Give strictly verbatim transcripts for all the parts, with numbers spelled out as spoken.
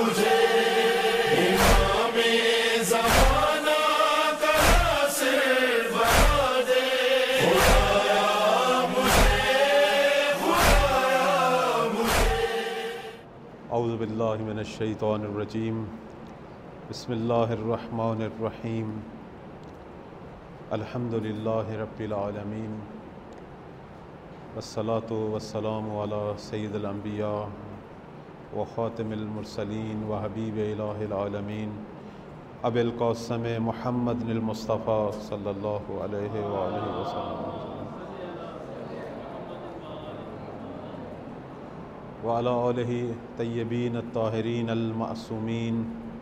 مجھے امام زمانہ کا ناصر بنا دے خدایا مجھے خدایا مجھے۔ اعوذ باللہ من الشیطان الرجیم، بسم اللہ الرحمن الرحیم، الحمد للہ رب العالمین، والصلاة والسلام علی سید الانبیاء وخاتم المرسلین وحبیب الہ العالمین ابی القاسم محمد المصطفیٰ صلی اللہ علیہ وآلہ وسلم وعلی آلہ طیبین الطاہرین المعصومین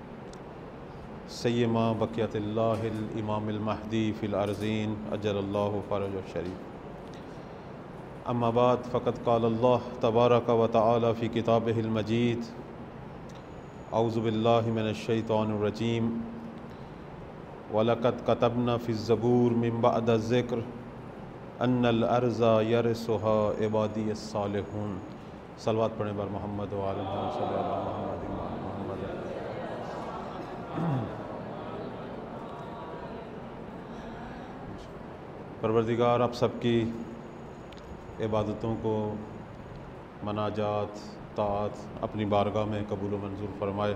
سیما بقیت اللہ الامام المہدی فی الارضین اجل اللہ فرج الشریف۔ اما بعد فقد قال اللہ تبارک و تعالی فی کتابہ المجید، اعوذ باللہ من الشیطان الرجیم، وَلَقَدْ كَتَبْنَا فِي الزَّبُورِ مِن بَعْدِ الذِّكْرِ أَنَّ الْأَرْضَ يَرِثُهَا عِبَادِيَ الصَّالِحُونَ۔ صلوات پڑھیں بر محمد و آل محمد صلی اللہ علیہ محمد۔ پروردگار آپ سب کی عبادتوں کو، مناجات، طاعت اپنی بارگاہ میں قبول و منظور فرمائے۔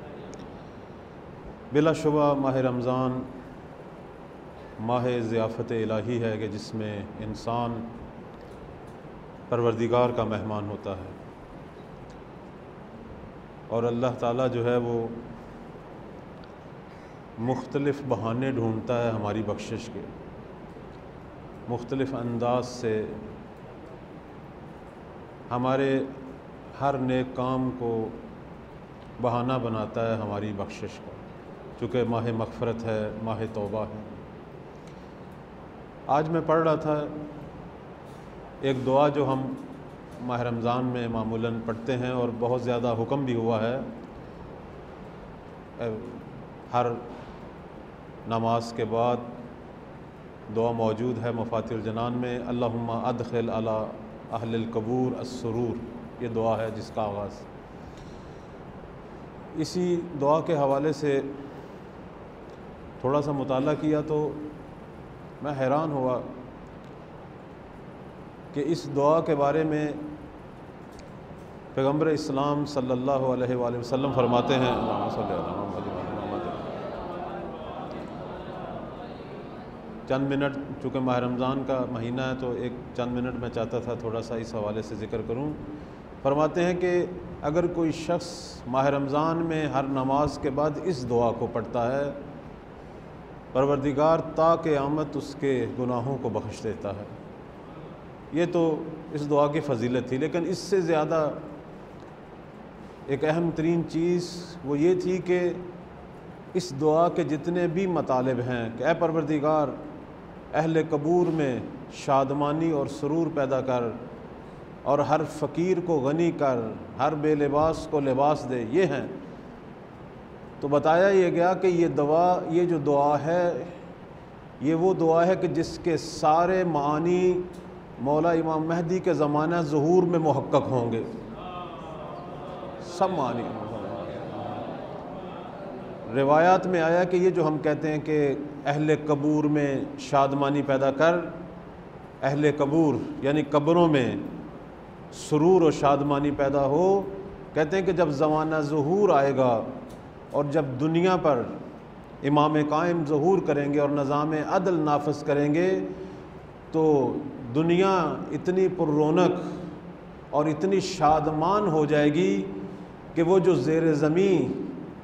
بلا شبہ ماہ رمضان ماہ ضیافت الہی ہے کہ جس میں انسان پروردگار کا مہمان ہوتا ہے، اور اللہ تعالیٰ جو ہے وہ مختلف بہانے ڈھونڈتا ہے ہماری بخشش کے، مختلف انداز سے ہمارے ہر نیک کام کو بہانہ بناتا ہے ہماری بخشش کا، چونکہ ماہ مغفرت ہے، ماہ توبہ ہے۔ آج میں پڑھ رہا تھا ایک دعا جو ہم ماہ رمضان میں معمولاً پڑھتے ہیں اور بہت زیادہ حکم بھی ہوا ہے، ہر نماز کے بعد دعا موجود ہے مفاتیح الجنان میں، اللہم ادخل علی اہل القبور السرور، یہ دعا ہے جس کا آغاز۔ اسی دعا کے حوالے سے تھوڑا سا مطالعہ کیا تو میں حیران ہوا کہ اس دعا کے بارے میں پیغمبر اسلام صلی اللہ علیہ وآلہ وسلم فرماتے ہیں، اللہم صلی اللہ علیہ وسلم، چند منٹ چونکہ ماہ رمضان کا مہینہ ہے تو ایک چند منٹ میں چاہتا تھا تھوڑا سا اس حوالے سے ذکر کروں۔ فرماتے ہیں کہ اگر کوئی شخص ماہ رمضان میں ہر نماز کے بعد اس دعا کو پڑھتا ہے، پروردگار تا قیامت اس کے گناہوں کو بخش دیتا ہے۔ یہ تو اس دعا کی فضیلت تھی، لیکن اس سے زیادہ ایک اہم ترین چیز وہ یہ تھی کہ اس دعا کے جتنے بھی مطالب ہیں کہ اے پروردگار اہل قبور میں شادمانی اور سرور پیدا کر، اور ہر فقیر کو غنی کر، ہر بے لباس کو لباس دے، یہ ہیں۔ تو بتایا یہ گیا کہ یہ دعا، یہ جو دعا ہے یہ وہ دعا ہے کہ جس کے سارے معانی مولا امام مہدی کے زمانہ ظہور میں محقق ہوں گے، سب معانی۔ روایات میں آیا کہ یہ جو ہم کہتے ہیں کہ اہل قبور میں شادمانی پیدا کر، اہل قبور یعنی قبروں میں سرور و شادمانی پیدا ہو، کہتے ہیں کہ جب زمانہ ظہور آئے گا اور جب دنیا پر امام قائم ظہور کریں گے اور نظام عدل نافذ کریں گے، تو دنیا اتنی پر رونق اور اتنی شادمان ہو جائے گی کہ وہ جو زیر زمین،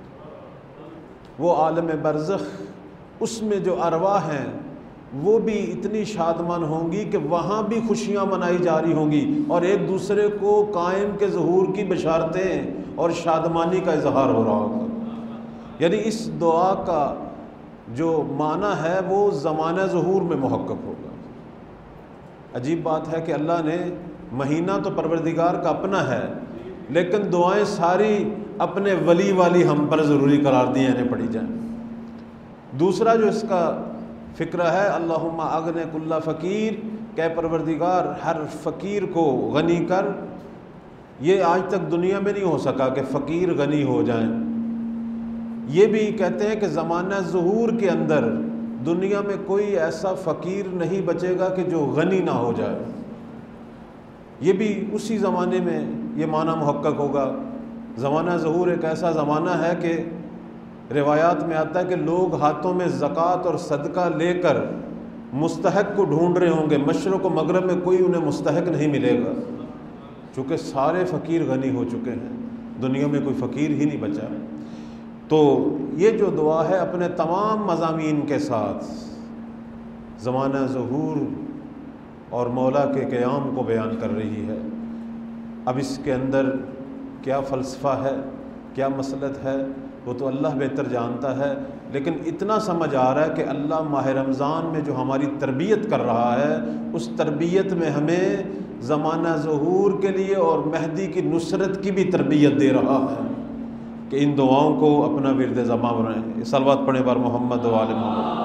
وہ عالم برزخ، اس میں جو ارواح ہیں وہ بھی اتنی شادمان ہوں گی کہ وہاں بھی خوشیاں منائی جاری ہوں گی، اور ایک دوسرے کو قائم کے ظہور کی بشارتیں اور شادمانی کا اظہار ہو رہا ہوگا۔ یعنی اس دعا کا جو معنی ہے وہ زمانہ ظہور میں محقق ہوگا۔ عجیب بات ہے کہ اللہ نے مہینہ تو پروردگار کا اپنا ہے، لیکن دعائیں ساری اپنے ولی والی ہم پر ضروری قرار دی ہیں، پڑھی جائیں۔ دوسرا جو اس کا فکرہ ہے، اللہم اغن کل فقیر، کہ پروردگار ہر فقیر کو غنی کر، یہ آج تک دنیا میں نہیں ہو سکا کہ فقیر غنی ہو جائیں۔ یہ بھی کہتے ہیں کہ زمانہ ظہور کے اندر دنیا میں کوئی ایسا فقیر نہیں بچے گا کہ جو غنی نہ ہو جائے۔ یہ بھی اسی زمانے میں یہ معنی محقق ہوگا۔ زمانہ ظہور ایک ایسا زمانہ ہے کہ روایات میں آتا ہے کہ لوگ ہاتھوں میں زکوٰۃ اور صدقہ لے کر مستحق کو ڈھونڈ رہے ہوں گے، مشرق و مغرب میں کوئی انہیں مستحق نہیں ملے گا، چونکہ سارے فقیر غنی ہو چکے ہیں، دنیا میں کوئی فقیر ہی نہیں بچا۔ تو یہ جو دعا ہے اپنے تمام مضامین کے ساتھ زمانہ ظہور اور مولا کے قیام کو بیان کر رہی ہے۔ اب اس کے اندر کیا فلسفہ ہے، کیا مسلط ہے، وہ تو اللہ بہتر جانتا ہے، لیکن اتنا سمجھ آ رہا ہے کہ اللہ ماہ رمضان میں جو ہماری تربیت کر رہا ہے، اس تربیت میں ہمیں زمانہ ظہور کے لیے اور مہدی کی نصرت کی بھی تربیت دے رہا ہے کہ ان دعاؤں کو اپنا ورد زباں بنائیں۔ صلوات پڑھیں بار محمد و آل محمد۔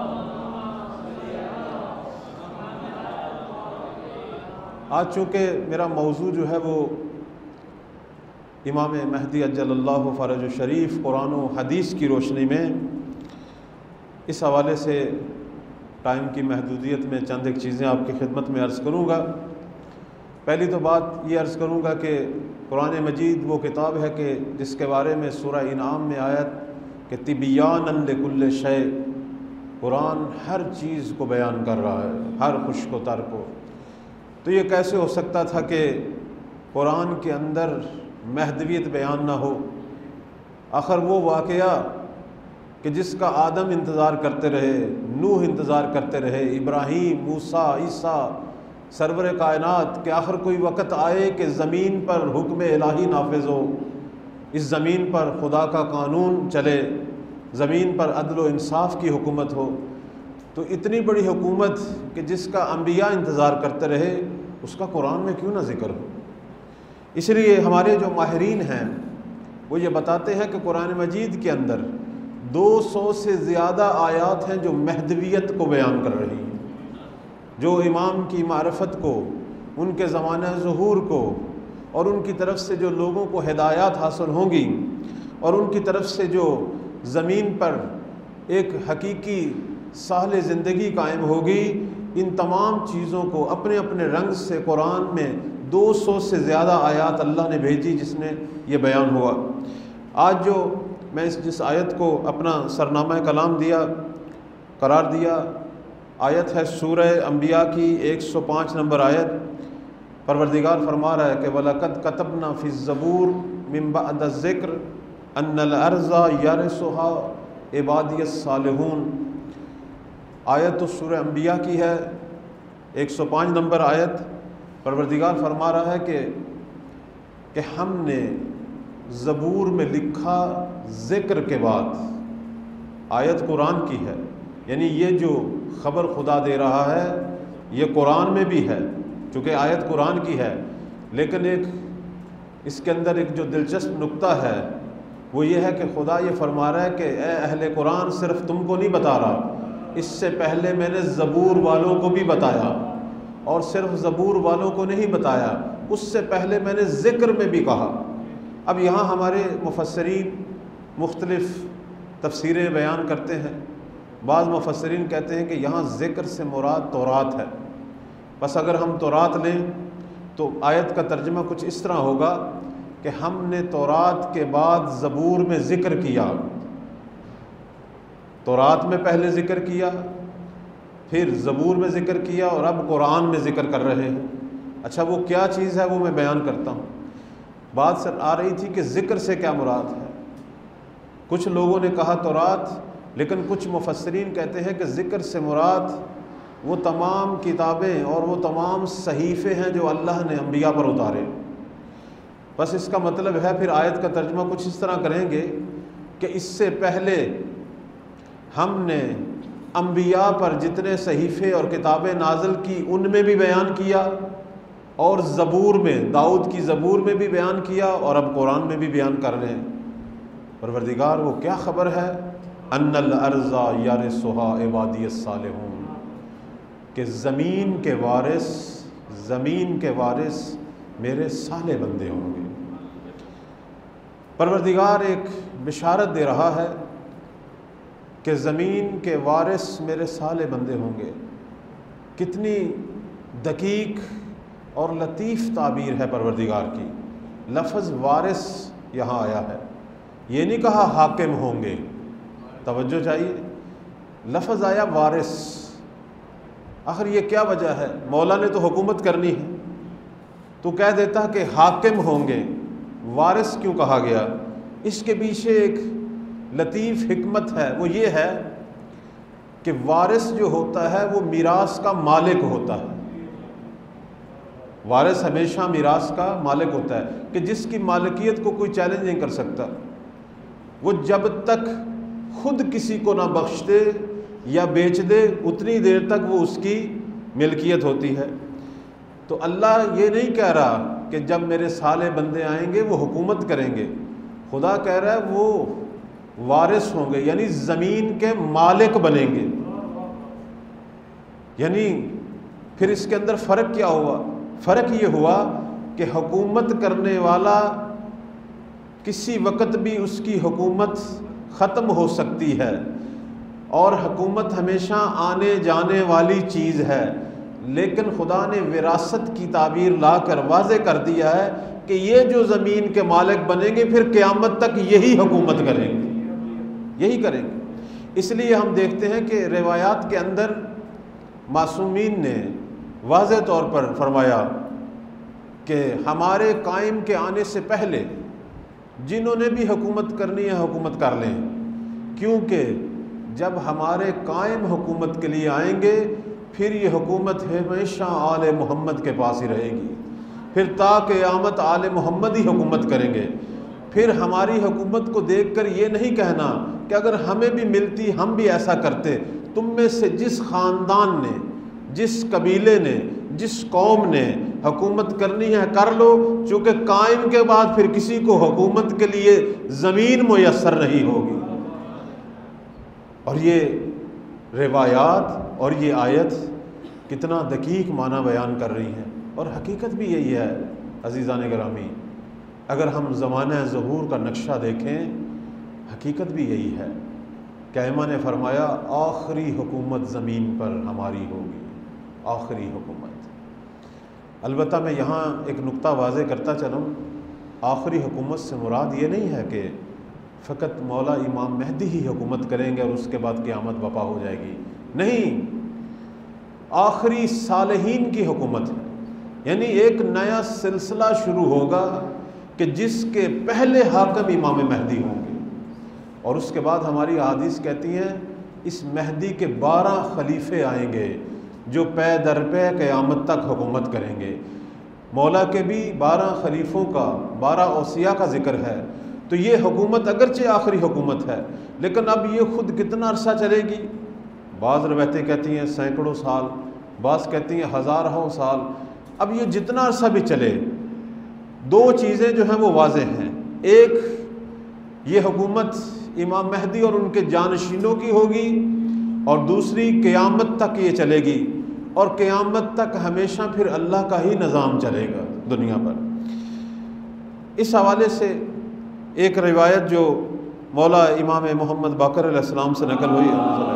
آج چونکہ میرا موضوع جو ہے وہ امام مہدی اجل اللہ فرج الشریف قرآن و حدیث کی روشنی میں، اس حوالے سے ٹائم کی محدودیت میں چند ایک چیزیں آپ کی خدمت میں عرض کروں گا۔ پہلی تو بات یہ عرض کروں گا کہ قرآن مجید وہ کتاب ہے کہ جس کے بارے میں سورہ انعام میں آیت کہ تبیانا لکل شیء، قرآن ہر چیز کو بیان کر رہا ہے، ہر خشک و تر کو۔ تو یہ کیسے ہو سکتا تھا کہ قرآن کے اندر مہدویت بیان نہ ہو؟ آخر وہ واقعہ کہ جس کا آدم انتظار کرتے رہے، نوح انتظار کرتے رہے، ابراہیم، موسیٰ، عیسیٰ، سرور کائنات، کہ آخر کوئی وقت آئے کہ زمین پر حکم الہی نافذ ہو، اس زمین پر خدا کا قانون چلے، زمین پر عدل و انصاف کی حکومت ہو۔ تو اتنی بڑی حکومت کہ جس کا انبیاء انتظار کرتے رہے، اس کا قرآن میں کیوں نہ ذکر ہو؟ اس لیے ہمارے جو ماہرین ہیں وہ یہ بتاتے ہیں کہ قرآن مجید کے اندر دو سو سے زیادہ آیات ہیں جو مہدویت کو بیان کر رہی ہیں، جو امام کی معرفت کو، ان کے زمانہ ظہور کو، اور ان کی طرف سے جو لوگوں کو ہدایات حاصل ہوں گی، اور ان کی طرف سے جو زمین پر ایک حقیقی ساحل زندگی قائم ہوگی، ان تمام چیزوں کو اپنے اپنے رنگ سے قرآن میں دو سو سے زیادہ آیات اللہ نے بھیجی جس نے یہ بیان ہوا۔ آج جو میں اس جس آیت کو اپنا سرنامہ کلام دیا قرار دیا، آیت ہے سورہ انبیاء کی ایک سو پانچ نمبر آیت۔ پروردگار فرما رہا ہے کہ وَلَقَدْ كَتَبْنَا فِي الزَّبُورِ مِن بَعْدِ الذِّكْرِ أَنَّ الْأَرْضَ يَرِثُهَا عِبَادِيَ الصَّالِحُونَ۔ آیت تو سورہ انبیاء کی ہے، ایک سو پانچ نمبر آیت۔ پروردگار فرما رہا ہے کہ کہ ہم نے زبور میں لکھا ذکر کے بعد، آیت قرآن کی ہے، یعنی یہ جو خبر خدا دے رہا ہے یہ قرآن میں بھی ہے، چونکہ آیت قرآن کی ہے، لیکن ایک اس کے اندر ایک جو دلچسپ نقطہ ہے وہ یہ ہے کہ خدا یہ فرما رہا ہے کہ اے اہل قرآن، صرف تم کو نہیں بتا رہا، اس سے پہلے میں نے زبور والوں کو بھی بتایا، اور صرف زبور والوں کو نہیں بتایا، اس سے پہلے میں نے ذکر میں بھی کہا۔ اب یہاں ہمارے مفسرین مختلف تفسیریں بیان کرتے ہیں۔ بعض مفسرین کہتے ہیں کہ یہاں ذکر سے مراد تورات ہے، بس اگر ہم تورات لیں تو آیت کا ترجمہ کچھ اس طرح ہوگا کہ ہم نے تورات کے بعد زبور میں ذکر کیا، تورات میں پہلے ذکر کیا، پھر زبور میں ذکر کیا، اور اب قرآن میں ذکر کر رہے ہیں۔ اچھا وہ کیا چیز ہے وہ میں بیان کرتا ہوں۔ بات سر آ رہی تھی کہ ذکر سے کیا مراد ہے۔ کچھ لوگوں نے کہا تورات، لیکن کچھ مفسرین کہتے ہیں کہ ذکر سے مراد وہ تمام کتابیں اور وہ تمام صحیفے ہیں جو اللہ نے انبیاء پر اتارے۔ بس اس کا مطلب ہے پھر آیت کا ترجمہ کچھ اس طرح کریں گے کہ اس سے پہلے ہم نے انبیاء پر جتنے صحیفے اور کتابیں نازل کی ان میں بھی بیان کیا، اور زبور میں، داؤد کی زبور میں بھی بیان کیا، اور اب قرآن میں بھی بیان کر رہے ہیں۔ پروردگار وہ کیا خبر ہے؟ ان الارض یرثها عبادی الصالحون، کہ زمین کے وارث زمین کے وارث میرے صالح بندے ہوں گے۔ پروردگار ایک بشارت دے رہا ہے کہ زمین کے وارث میرے صالح بندے ہوں گے۔ کتنی دقیق اور لطیف تعبیر ہے پروردگار کی۔ لفظ وارث یہاں آیا ہے، یہ نہیں کہا حاکم ہوں گے، توجہ چاہیے، لفظ آیا وارث۔ آخر یہ کیا وجہ ہے؟ مولا نے تو حکومت کرنی ہے، تو کہہ دیتا کہ حاکم ہوں گے، وارث کیوں کہا گیا؟ اس کے پیچھے ایک لطیف حکمت ہے، وہ یہ ہے کہ وارث جو ہوتا ہے وہ میراث کا مالک ہوتا ہے۔ وارث ہمیشہ میراث کا مالک ہوتا ہے کہ جس کی مالکیت کو کوئی چیلنج نہیں کر سکتا۔ وہ جب تک خود کسی کو نہ بخش دے یا بیچ دے اتنی دیر تک وہ اس کی ملکیت ہوتی ہے۔ تو اللہ یہ نہیں کہہ رہا کہ جب میرے صالح بندے آئیں گے وہ حکومت کریں گے، خدا کہہ رہا ہے وہ وارث ہوں گے، یعنی زمین کے مالک بنیں گے۔ یعنی پھر اس کے اندر فرق کیا ہوا؟ فرق یہ ہوا کہ حکومت کرنے والا کسی وقت بھی اس کی حکومت ختم ہو سکتی ہے، اور حکومت ہمیشہ آنے جانے والی چیز ہے، لیکن خدا نے وراثت کی تعبیر لا کر واضح کر دیا ہے کہ یہ جو زمین کے مالک بنیں گے پھر قیامت تک یہی حکومت کریں گے، یہی کریں گے۔ اس لیے ہم دیکھتے ہیں کہ روایات کے اندر معصومین نے واضح طور پر فرمایا کہ ہمارے قائم کے آنے سے پہلے جنہوں نے بھی حکومت کرنی ہے حکومت کر لیں، کیونکہ جب ہمارے قائم حکومت کے لیے آئیں گے پھر یہ حکومت ہمیشہ آل محمد کے پاس ہی رہے گی، پھر تا قیامت آل محمد ہی حکومت کریں گے۔ پھر ہماری حکومت کو دیکھ کر یہ نہیں کہنا کہ اگر ہمیں بھی ملتی ہم بھی ایسا کرتے۔ تم میں سے جس خاندان نے، جس قبیلے نے، جس قوم نے حکومت کرنی ہے کر لو، چونکہ قائم کے بعد پھر کسی کو حکومت کے لیے زمین میسر نہیں ہوگی۔ اور یہ روایات اور یہ آیت کتنا دقیق معنی بیان کر رہی ہیں، اور حقیقت بھی یہی ہے عزیزان گرامی۔ اگر ہم زمانہ ظہور کا نقشہ دیکھیں حقیقت بھی یہی ہے کہ ائمہ نے فرمایا آخری حکومت زمین پر ہماری ہوگی، آخری حکومت۔ البتہ میں یہاں ایک نقطہ واضح کرتا چلوں، آخری حکومت سے مراد یہ نہیں ہے کہ فقط مولا امام مہدی ہی حکومت کریں گے اور اس کے بعد قیامت برپا ہو جائے گی، نہیں، آخری صالحین کی حکومت ہے، یعنی ایک نیا سلسلہ شروع ہوگا کہ جس کے پہلے حاکم امام مہدی ہوں گے، اور اس کے بعد ہماری احادیث کہتی ہیں اس مہدی کے بارہ خلیفے آئیں گے جو پے در پے قیامت تک حکومت کریں گے۔ مولا کے بھی بارہ خلیفوں کا، بارہ اوصیاء کا ذکر ہے، تو یہ حکومت اگرچہ آخری حکومت ہے لیکن اب یہ خود کتنا عرصہ چلے گی؟ بعض روایتیں کہتی ہیں سینکڑوں سال، بعض کہتی ہیں ہزاروں سال۔ اب یہ جتنا عرصہ بھی چلے، دو چیزیں جو ہیں وہ واضح ہیں، ایک یہ حکومت امام مہدی اور ان کے جانشینوں کی ہوگی، اور دوسری قیامت تک یہ چلے گی، اور قیامت تک ہمیشہ پھر اللہ کا ہی نظام چلے گا دنیا پر۔ اس حوالے سے ایک روایت جو مولا امام محمد باقر علیہ السلام سے نقل ہوئی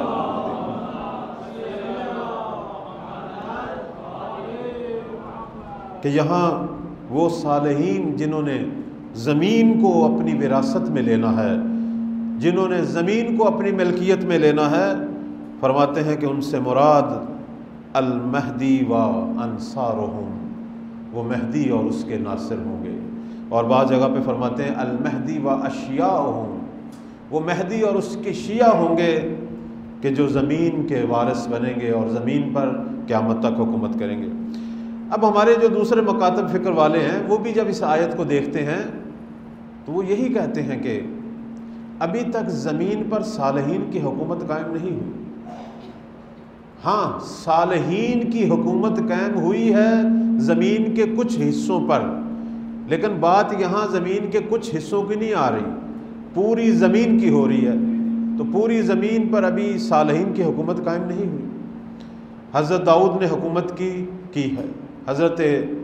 کہ یہاں وہ صالحین جنہوں نے زمین کو اپنی وراثت میں لینا ہے، جنہوں نے زمین کو اپنی ملکیت میں لینا ہے، فرماتے ہیں کہ ان سے مراد المہدی و انصارہم، وہ مہدی اور اس کے ناصر ہوں گے۔ اور بعض جگہ پہ فرماتے ہیں المہدی و اشیاءہم، وہ مہدی اور اس کے شیعہ ہوں گے کہ جو زمین کے وارث بنیں گے اور زمین پر قیامت تک حکومت کریں گے۔ اب ہمارے جو دوسرے مکاتب فکر والے ہیں وہ بھی جب اس آیت کو دیکھتے ہیں تو وہ یہی کہتے ہیں کہ ابھی تک زمین پر صالحین کی حکومت قائم نہیں ہوئی۔ ہاں، صالحین کی حکومت قائم ہوئی ہے زمین کے کچھ حصوں پر، لیکن بات یہاں زمین کے کچھ حصوں کی نہیں آ رہی، پوری زمین کی ہو رہی ہے۔ تو پوری زمین پر ابھی صالحین کی حکومت قائم نہیں ہوئی۔ حضرت داؤد نے حکومت کی کی ہے، حضرت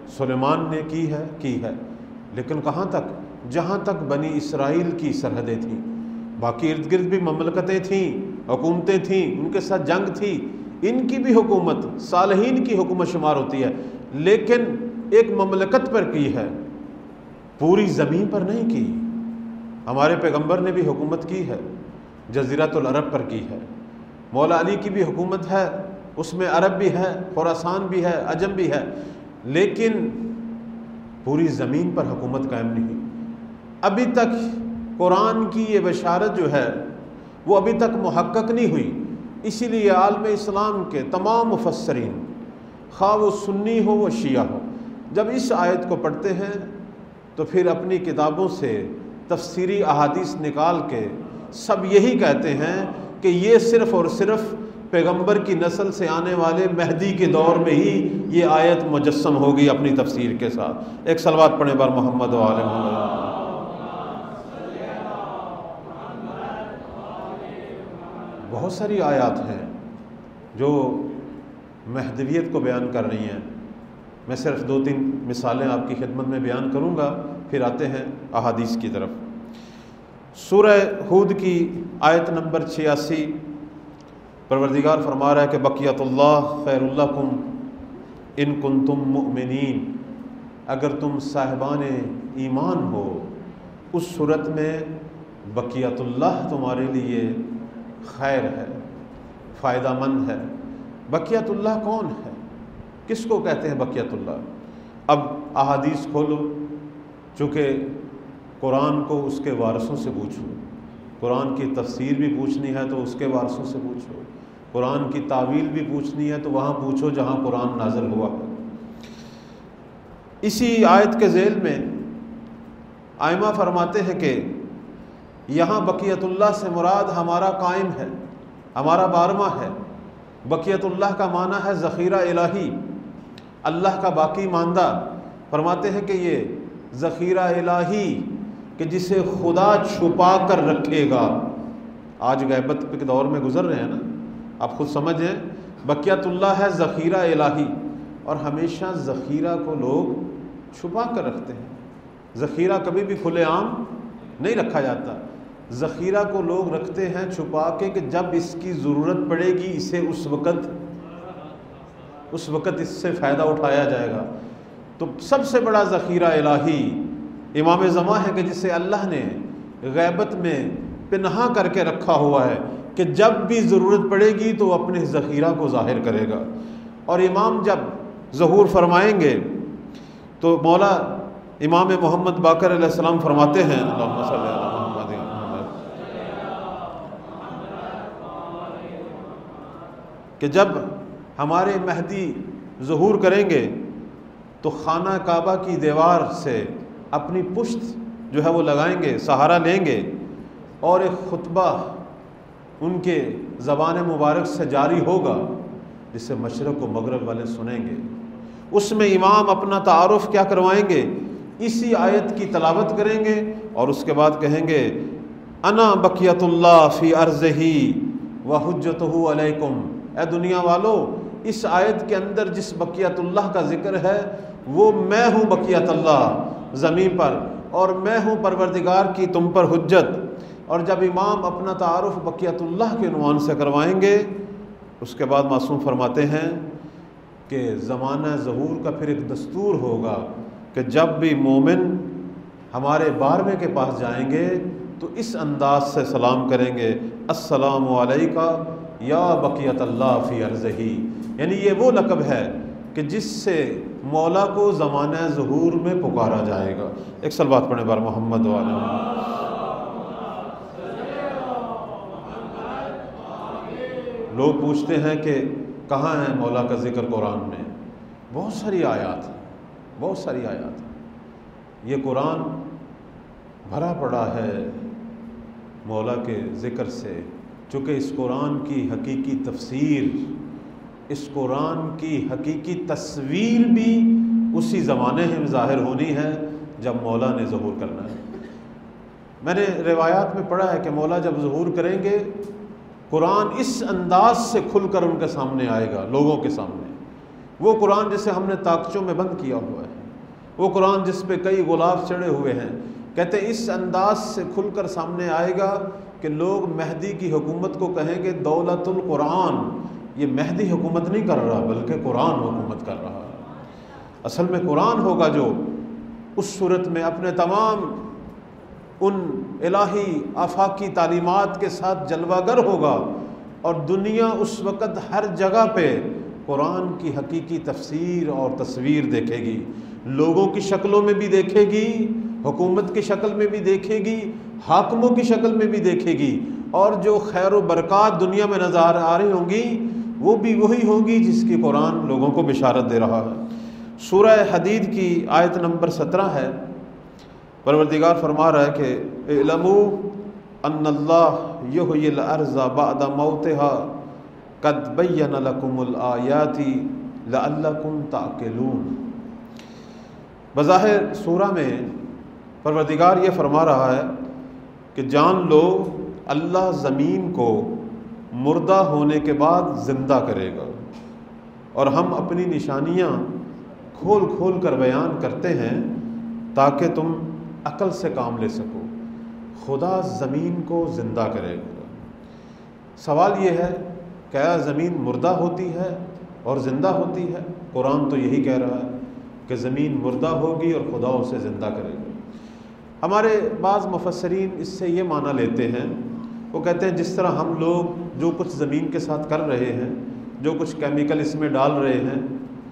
سلیمان نے کی ہے کی ہے لیکن کہاں تک؟ جہاں تک بنی اسرائیل کی سرحدیں تھیں، باقی ارد گرد بھی مملکتیں تھیں، حکومتیں تھیں، ان کے ساتھ جنگ تھی، ان کی بھی حکومت صالحین کی حکومت شمار ہوتی ہے، لیکن ایک مملکت پر کی ہے، پوری زمین پر نہیں کی۔ ہمارے پیغمبر نے بھی حکومت کی ہے، جزیرۃ العرب پر کی ہے، مولا علی کی بھی حکومت ہے، اس میں عرب بھی ہے، خراسان بھی ہے، عجم بھی ہے، لیکن پوری زمین پر حکومت قائم نہیں ہوئی۔ ابھی تک قرآن کی یہ بشارت جو ہے وہ ابھی تک محقق نہیں ہوئی، اسی لیے عالم اسلام کے تمام مفسرین، خواہ وہ سنی ہو و شیعہ ہو، جب اس آیت کو پڑھتے ہیں تو پھر اپنی کتابوں سے تفسیری احادیث نکال کے سب یہی کہتے ہیں کہ یہ صرف اور صرف پیغمبر کی نسل سے آنے والے مہدی کے دور میں ہی یہ آیت مجسم ہوگی اپنی تفسیر کے ساتھ۔ ایک صلوات پڑھیں بار محمد و آل محمد۔ بہت ساری آیات ہیں جو مہدویت کو بیان کر رہی ہیں، میں صرف دو تین مثالیں آپ کی خدمت میں بیان کروں گا، پھر آتے ہیں احادیث کی طرف۔ سورہ ہود کی آیت نمبر چھیاسی، پروردگار فرما رہا ہے کہ بقیت اللہ خیر لکم ان کنتم مؤمنین، اگر تم صاحبان ایمان ہو، اس صورت میں بقیت اللہ تمہارے لیے خیر ہے، فائدہ مند ہے۔ بقیت اللہ کون ہے؟ کس کو کہتے ہیں بقیت اللہ؟ اب احادیث کھولو، چونکہ قرآن کو اس کے وارثوں سے پوچھو، قرآن کی تفسیر بھی پوچھنی ہے تو اس کے وارثوں سے پوچھو، قرآن کی تعویل بھی پوچھنی ہے تو وہاں پوچھو جہاں قرآن نازل ہوا ہے۔ اسی آیت کے ذیل میں ائمہ فرماتے ہیں کہ یہاں بقیت اللہ سے مراد ہمارا قائم ہے، ہمارا بارہواں ہے۔ بقیت اللہ کا معنی ہے ذخیرہ الہی، اللہ کا باقی ماندہ۔ فرماتے ہیں کہ یہ ذخیرہ الہی کہ جسے خدا چھپا کر رکھے گا، آج غیبت کے دور میں گزر رہے ہیں نا، آپ خود سمجھیں، بقیت اللہ ہے ذخیرہ الہی، اور ہمیشہ ذخیرہ کو لوگ چھپا کر رکھتے ہیں۔ ذخیرہ کبھی بھی کھلے عام نہیں رکھا جاتا، ذخیرہ کو لوگ رکھتے ہیں چھپا کے کہ جب اس کی ضرورت پڑے گی اسے اس وقت اس وقت اس سے فائدہ اٹھایا جائے گا۔ تو سب سے بڑا ذخیرہ الہی امام زمان ہے کہ جسے اللہ نے غیبت میں پنہا کر کے رکھا ہوا ہے کہ جب بھی ضرورت پڑے گی تو اپنے ذخیرہ کو ظاہر کرے گا۔ اور امام جب ظہور فرمائیں گے تو مولا امام محمد باقر علیہ السلام فرماتے ہیں، اللہم صلی اللہ علیہ کہ جب ہمارے مہدی ظہور کریں گے تو خانہ کعبہ کی دیوار سے اپنی پشت جو ہے وہ لگائیں گے، سہارا لیں گے، اور ایک خطبہ ان کے زبان مبارک سے جاری ہوگا جسے مشرق و مغرب والے سنیں گے۔ اس میں امام اپنا تعارف کیا کروائیں گے؟ اسی آیت کی تلاوت کریں گے اور اس کے بعد کہیں گے انا بقیت اللہ فی ارضہ وحجتہ علیکم۔ اے دنیا والو، اس آیت کے اندر جس بقیت اللہ کا ذکر ہے وہ میں ہوں بقیت اللہ زمین پر، اور میں ہوں پروردگار کی تم پر حجت۔ اور جب امام اپنا تعارف بقیت اللہ کے عنوان سے کروائیں گے، اس کے بعد معصوم فرماتے ہیں کہ زمانہ ظہور کا پھر ایک دستور ہوگا کہ جب بھی مومن ہمارے بارہویں کے پاس جائیں گے تو اس انداز سے سلام کریں گے، السلام علیکہ یا بقیت اللہ فی ارضہ۔ یعنی یہ وہ لقب ہے کہ جس سے مولا کو زمانہ ظہور میں پکارا جائے گا۔ ایک صلوات پڑھیں بار محمد و آل محمد۔ لوگ پوچھتے ہیں کہ کہاں ہے مولا کا ذکر قرآن میں؟ بہت ساری آیات ہیں، بہت ساری آیات ہیں۔ یہ قرآن بھرا پڑا ہے مولا کے ذکر سے، چونکہ اس قرآن کی حقیقی تفسیر، اس قرآن کی حقیقی تصویر بھی اسی زمانے میں ظاہر ہونی ہے جب مولا نے ظہور کرنا ہے۔ میں نے روایات میں پڑھا ہے کہ مولا جب ظہور کریں گے قرآن اس انداز سے کھل کر ان کے سامنے آئے گا، لوگوں کے سامنے، وہ قرآن جسے ہم نے طاقچوں میں بند کیا ہوا ہے، وہ قرآن جس پہ کئی غلاف چڑھے ہوئے ہیں۔ کہتے ہیں اس انداز سے کھل کر سامنے آئے گا کہ لوگ مہدی کی حکومت کو کہیں گے دولت القرآن، یہ مہدی حکومت نہیں کر رہا بلکہ قرآن حکومت کر رہا ہے۔ اصل میں قرآن ہوگا جو اس صورت میں اپنے تمام ان الہی آفاقی تعلیمات کے ساتھ جلوہ گر ہوگا، اور دنیا اس وقت ہر جگہ پہ قرآن کی حقیقی تفسیر اور تصویر دیکھے گی، لوگوں کی شکلوں میں بھی دیکھے گی، حکومت کی شکل میں بھی دیکھے گی، حاکموں کی شکل میں بھی دیکھے گی، اور جو خیر و برکات دنیا میں نظر آ رہی ہوں گی وہ بھی وہی ہوں گی جس کی قرآن لوگوں کو بشارت دے رہا ہے۔ سورہ حدید کی آیت نمبر سترہ ہے، پروردگار فرما رہا ہے کہ اعلموا ان اللہ یحیی الارض بعد موتها قد بین لکم الآیات لعلکم تعقلون۔ بظاہر سورہ میں پروردگار یہ فرما رہا ہے کہ جان لو اللہ زمین کو مردہ ہونے کے بعد زندہ کرے گا، اور ہم اپنی نشانیاں کھول کھول کر بیان کرتے ہیں تاکہ تم عقل سے کام لے سکو۔ خدا زمین کو زندہ کرے گا۔ سوال یہ ہے کہ کیا زمین مردہ ہوتی ہے اور زندہ ہوتی ہے؟ قرآن تو یہی کہہ رہا ہے کہ زمین مردہ ہوگی اور خدا اسے زندہ کرے گا۔ ہمارے بعض مفسرین اس سے یہ معنی لیتے ہیں، وہ کہتے ہیں جس طرح ہم لوگ جو کچھ زمین کے ساتھ کر رہے ہیں، جو کچھ کیمیکل اس میں ڈال رہے ہیں،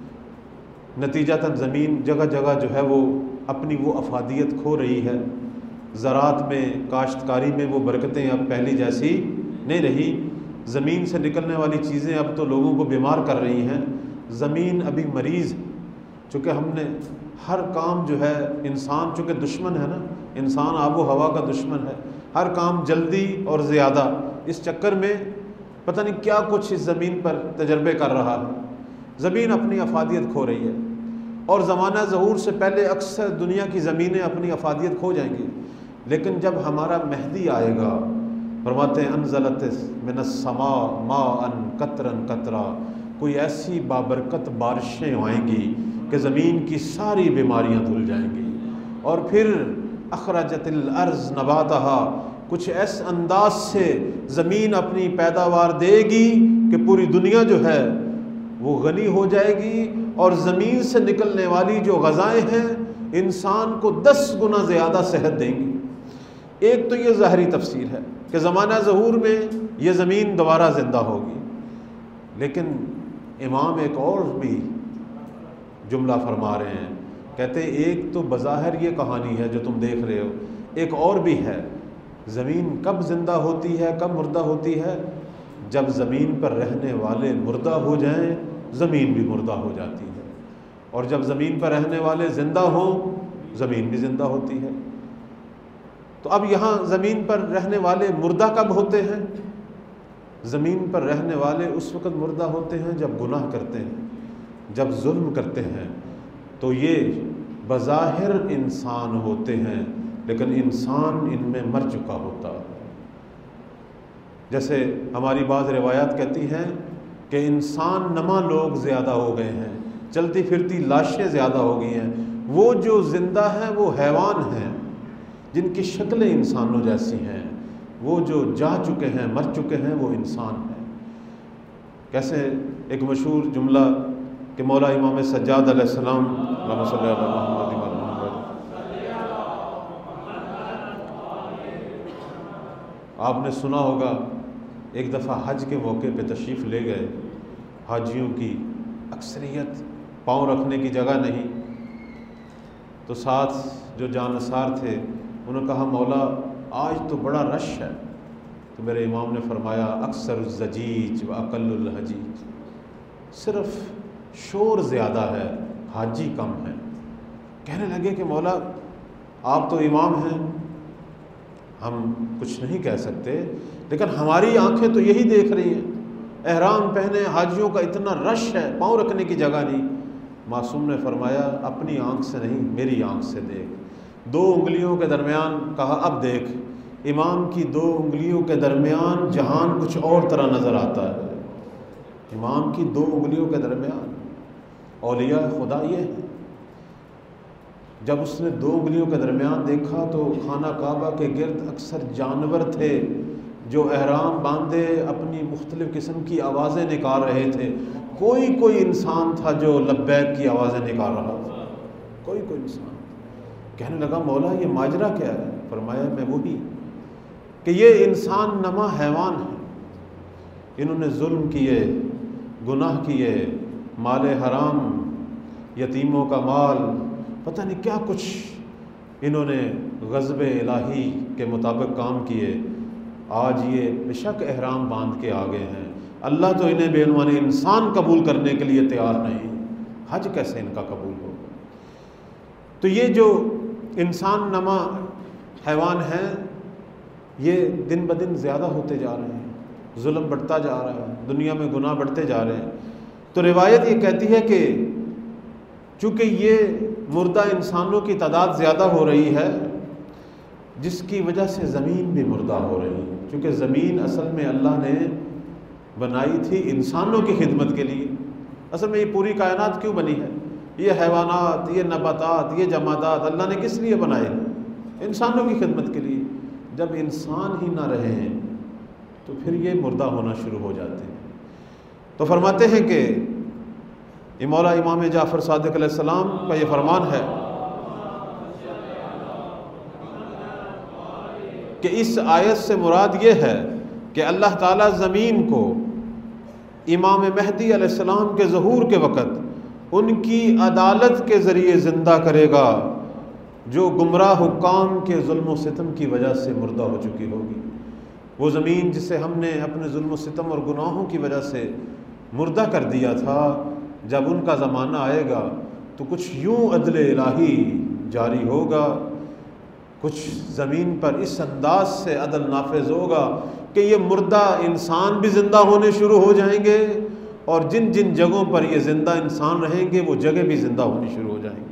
نتیجتاً زمین جگہ جگہ جو ہے وہ اپنی وہ افادیت کھو رہی ہے، زراعت میں، کاشتکاری میں وہ برکتیں اب پہلی جیسی نہیں رہی، زمین سے نکلنے والی چیزیں اب تو لوگوں کو بیمار کر رہی ہیں، زمین ابھی مریض ہے، چونکہ ہم نے ہر کام جو ہے، انسان چونکہ دشمن ہے نا، انسان آب و ہوا کا دشمن ہے، ہر کام جلدی اور زیادہ، اس چکر میں پتہ نہیں کیا کچھ اس زمین پر تجربے کر رہا ہے، زمین اپنی افادیت کھو رہی ہے، اور زمانہ ظہور سے پہلے اکثر دنیا کی زمینیں اپنی افادیت کھو جائیں گی، لیکن جب ہمارا مہدی آئے گا، فرماتے ہیں انزلت من السماء ماء قطرا قطرا، کوئی ایسی بابرکت بارشیں آئیں گی کہ زمین کی ساری بیماریاں دھل جائیں گی، اور پھر اخرجت الارض نباتها، کچھ ایس انداز سے زمین اپنی پیداوار دے گی کہ پوری دنیا جو ہے وہ غنی ہو جائے گی، اور زمین سے نکلنے والی جو غذائیں ہیں انسان کو دس گنا زیادہ صحت دیں گی۔ ایک تو یہ ظاہری تفسیر ہے کہ زمانہ ظہور میں یہ زمین دوبارہ زندہ ہوگی، لیکن امام ایک اور بھی جملہ فرما رہے ہیں، کہتے ہیں ایک تو بظاہر یہ کہانی ہے جو تم دیکھ رہے ہو، ایک اور بھی ہے، زمین کب زندہ ہوتی ہے، کب مردہ ہوتی ہے؟ جب زمین پر رہنے والے مردہ ہو جائیں زمین بھی مردہ ہو جاتی ہے، اور جب زمین پر رہنے والے زندہ ہوں زمین بھی زندہ ہوتی ہے۔ تو اب یہاں زمین پر رہنے والے مردہ کب ہوتے ہیں؟ زمین پر رہنے والے اس وقت مردہ ہوتے ہیں جب گناہ کرتے ہیں، جب ظلم کرتے ہیں، تو یہ بظاہر انسان ہوتے ہیں لیکن انسان ان میں مر چکا ہوتا ہے۔ جیسے ہماری بعض روایات کہتی ہیں کہ انسان نما لوگ زیادہ ہو گئے ہیں، چلتی پھرتی لاشیں زیادہ ہو گئی ہیں، وہ جو زندہ ہیں وہ حیوان ہیں جن کی شکلیں انسانوں جیسی ہیں، وہ جو جا چکے ہیں، مر چکے ہیں، وہ انسان ہیں۔ کیسے ایک مشہور جملہ کہ مولا امام سجاد علیہ السلام اللہم صلی علی محمد و محمد، آپ نے سنا ہوگا ایک دفعہ حج کے موقع پہ تشریف لے گئے، حاجیوں کی اکثریت پاؤں رکھنے کی جگہ نہیں، تو ساتھ جو جانثار تھے انہوں نے کہا مولا آج تو بڑا رش ہے، تو میرے امام نے فرمایا اکثر الزجیج و اقل الحجیج، صرف شور زیادہ ہے، حاجی کم ہے۔ کہنے لگے کہ مولا آپ تو امام ہیں، ہم کچھ نہیں کہہ سکتے، لیکن ہماری آنکھیں تو یہی دیکھ رہی ہیں، احرام پہنے حاجیوں کا اتنا رش ہے، پاؤں رکھنے کی جگہ نہیں۔ معصوم نے فرمایا اپنی آنکھ سے نہیں، میری آنکھ سے دیکھ۔ دو انگلیوں کے درمیان کہا اب دیکھ، امام کی دو انگلیوں کے درمیان جہان کچھ اور طرح نظر آتا ہے، امام کی دو انگلیوں کے درمیان۔ اولیاء خدا یہ ہے۔ جب اس نے دو انگلیوں کے درمیان دیکھا تو خانہ کعبہ کے گرد اکثر جانور تھے جو احرام باندھے اپنی مختلف قسم کی آوازیں نکال رہے تھے. کوئی کوئی انسان تھا جو لبیک کی آوازیں نکال رہا تھا, کوئی کوئی انسان. کہنے لگا مولا یہ ماجرا کیا ہے؟ فرمایا میں وہی کہ یہ انسان نما حیوان ہے, انہوں نے ظلم کیے, گناہ کیے, مال حرام, یتیموں کا مال, پتہ نہیں کیا کچھ انہوں نے غضب الہی کے مطابق کام کیے. آج یہ بے شک احرام باندھ کے آ گئے ہیں, اللہ تو انہیں بے عنوان انسان قبول کرنے کے لیے تیار نہیں, حج کیسے ان کا قبول ہو. تو یہ جو انسان نما حیوان ہیں یہ دن بدن زیادہ ہوتے جا رہے ہیں, ظلم بڑھتا جا رہا ہے, دنیا میں گناہ بڑھتے جا رہے ہیں. تو روایت یہ کہتی ہے کہ چونکہ یہ مردہ انسانوں کی تعداد زیادہ ہو رہی ہے جس کی وجہ سے زمین بھی مردہ ہو رہی ہے, چونکہ زمین اصل میں اللہ نے بنائی تھی انسانوں کی خدمت کے لیے. اصل میں یہ پوری کائنات کیوں بنی ہے؟ یہ حیوانات, یہ نباتات, یہ جمادات اللہ نے کس لیے بنائے؟ انسانوں کی خدمت کے لیے. جب انسان ہی نہ رہے ہیں تو پھر یہ مردہ ہونا شروع ہو جاتے ہیں. تو فرماتے ہیں کہ یہ مولا امام جعفر صادق علیہ السلام کا یہ فرمان ہے کہ اس آیت سے مراد یہ ہے کہ اللہ تعالیٰ زمین کو امام مہدی علیہ السلام کے ظہور کے وقت ان کی عدالت کے ذریعے زندہ کرے گا جو گمراہ حکام کے ظلم و ستم کی وجہ سے مردہ ہو چکی ہوگی. وہ زمین جسے ہم نے اپنے ظلم و ستم اور گناہوں کی وجہ سے مردہ کر دیا تھا, جب ان کا زمانہ آئے گا تو کچھ یوں عدل الہی جاری ہوگا, کچھ زمین پر اس انداز سے عدل نافذ ہوگا کہ یہ مردہ انسان بھی زندہ ہونے شروع ہو جائیں گے, اور جن جن جگہوں پر یہ زندہ انسان رہیں گے وہ جگہ بھی زندہ ہونی شروع ہو جائیں گے.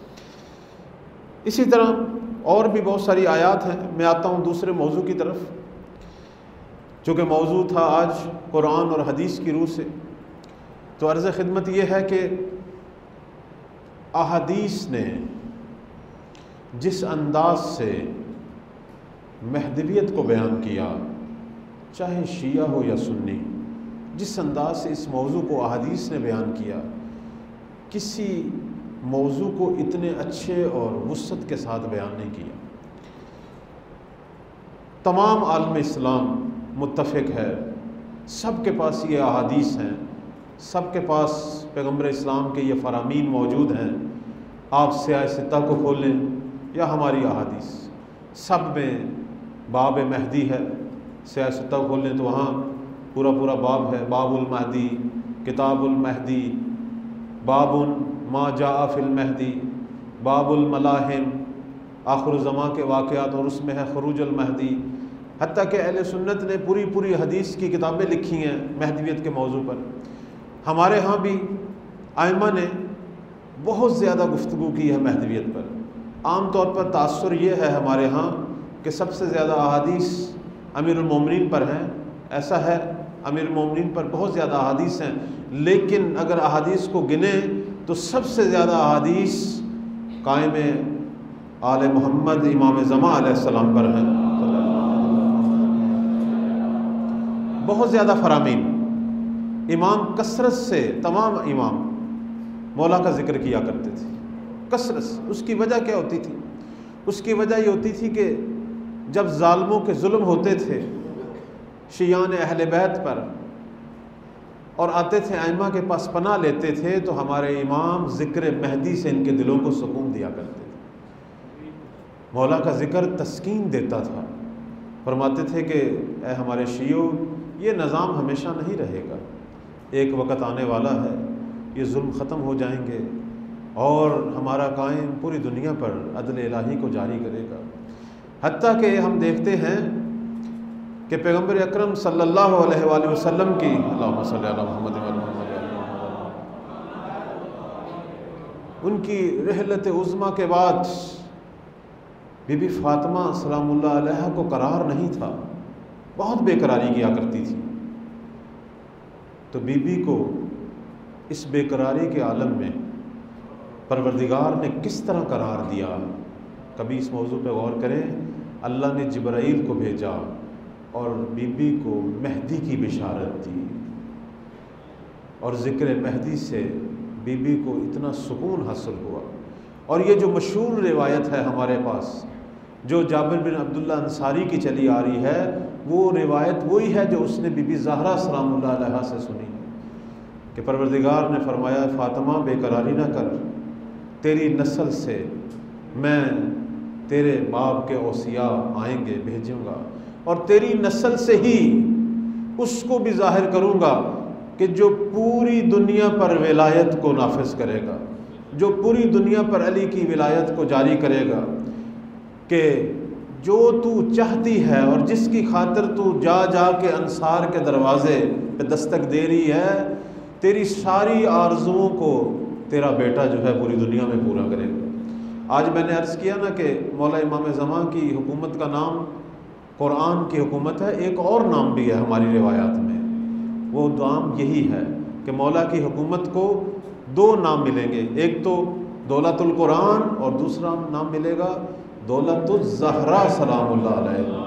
اسی طرح اور بھی بہت ساری آیات ہیں. میں آتا ہوں دوسرے موضوع کی طرف, چونکہ موضوع تھا آج قرآن اور حدیث کی روح سے. تو عرض خدمت یہ ہے کہ احادیث نے جس انداز سے مہدویت کو بیان کیا, چاہے شیعہ ہو یا سنی, جس انداز سے اس موضوع کو احادیث نے بیان کیا, کسی موضوع کو اتنے اچھے اور وسعت کے ساتھ بیان نہیں کیا. تمام عالم اسلام متفق ہے, سب کے پاس یہ احادیث ہیں, سب کے پاس پیغمبر اسلام کے یہ فرامین موجود ہیں. آپ سیاہ ستہ کو کھولیں یا ہماری احادیث, سب میں باب مہدی ہے. سیاہ ستہ کو کھولیں تو وہاں پورا پورا باب ہے, باب المہدی, کتاب المہدی, باب ما جاء فی المہدی, باب الملاحم, آخر الزمان کے واقعات, اور اس میں ہے خروج المہدی. حتیٰ کہ اہل سنت نے پوری پوری حدیث کی کتابیں لکھی ہیں مہدویت کے موضوع پر. ہمارے ہاں بھی ائمہ نے بہت زیادہ گفتگو کی ہے مہدویت پر. عام طور پر تاثر یہ ہے ہمارے ہاں کہ سب سے زیادہ احادیث امیر المومنین پر ہیں. ایسا ہے, امیر المومنین پر بہت زیادہ احادیث ہیں, لیکن اگر احادیث کو گنیں تو سب سے زیادہ احادیث قائم آل محمد امام زمان علیہ السلام پر ہیں. بہت زیادہ فرامین. امام کثرت سے, تمام امام مولا کا ذکر کیا کرتے تھے کثرت سے. اس کی وجہ کیا ہوتی تھی؟ اس کی وجہ یہ ہوتی تھی کہ جب ظالموں کے ظلم ہوتے تھے شیعان اہل بیت پر, اور آتے تھے ائمہ کے پاس پناہ لیتے تھے, تو ہمارے امام ذکر مہدی سے ان کے دلوں کو سکون دیا کرتے تھے. مولا کا ذکر تسکین دیتا تھا. فرماتے تھے کہ اے ہمارے شیعوں, یہ نظام ہمیشہ نہیں رہے گا, ایک وقت آنے والا ہے, یہ ظلم ختم ہو جائیں گے اور ہمارا قائم پوری دنیا پر عدل الہی کو جاری کرے گا. حتیٰ کہ ہم دیکھتے ہیں کہ پیغمبر اکرم صلی اللہ علیہ وآلہ وسلم کی, اللہم صلی علی محمد و محمد, ان کی رحلت عظمیٰ کے بعد بی بی فاطمہ سلام اللہ علیہ کو قرار نہیں تھا, بہت بے قراری کیا کرتی تھی. تو بی بی کو اس بے قراری کے عالم میں پروردگار نے کس طرح قرار دیا؟ کبھی اس موضوع پہ غور کریں۔ اللہ نے جبرائیل کو بھیجا اور بی بی کو مہدی کی بشارت دی، اور ذکر مہدی سے بی بی کو اتنا سکون حاصل ہوا۔ اور یہ جو مشہور روایت ہے ہمارے پاس، جو جابر بن عبداللہ انصاری کی چلی آ رہی ہے، وہ روایت وہی ہے جو اس نے بی بی زہرا سلام اللہ علیہا سے سنی کہ پروردگار نے فرمایا فاطمہ بے قراری نہ کر، تیری نسل سے میں تیرے باپ کے اوصیاء آئیں گے، بھیجوں گا، اور تیری نسل سے ہی اس کو بھی ظاہر کروں گا کہ جو پوری دنیا پر ولایت کو نافذ کرے گا، جو پوری دنیا پر علی کی ولایت کو جاری کرے گا، کہ جو تو چاہتی ہے اور جس کی خاطر تو جا جا کے انصار کے دروازے پہ دستک دے رہی ہے، تیری ساری آرزوؤں کو تیرا بیٹا جو ہے پوری دنیا میں پورا کرے گا۔ آج میں نے عرض کیا نا کہ مولا امام زمان کی حکومت کا نام قرآن کی حکومت ہے، ایک اور نام بھی ہے ہماری روایات میں، وہ نام یہی ہے کہ مولا کی حکومت کو دو نام ملیں گے، ایک تو دولت القرآن اور دوسرا نام ملے گا دولت الزہرا سلام اللہ علیہ۔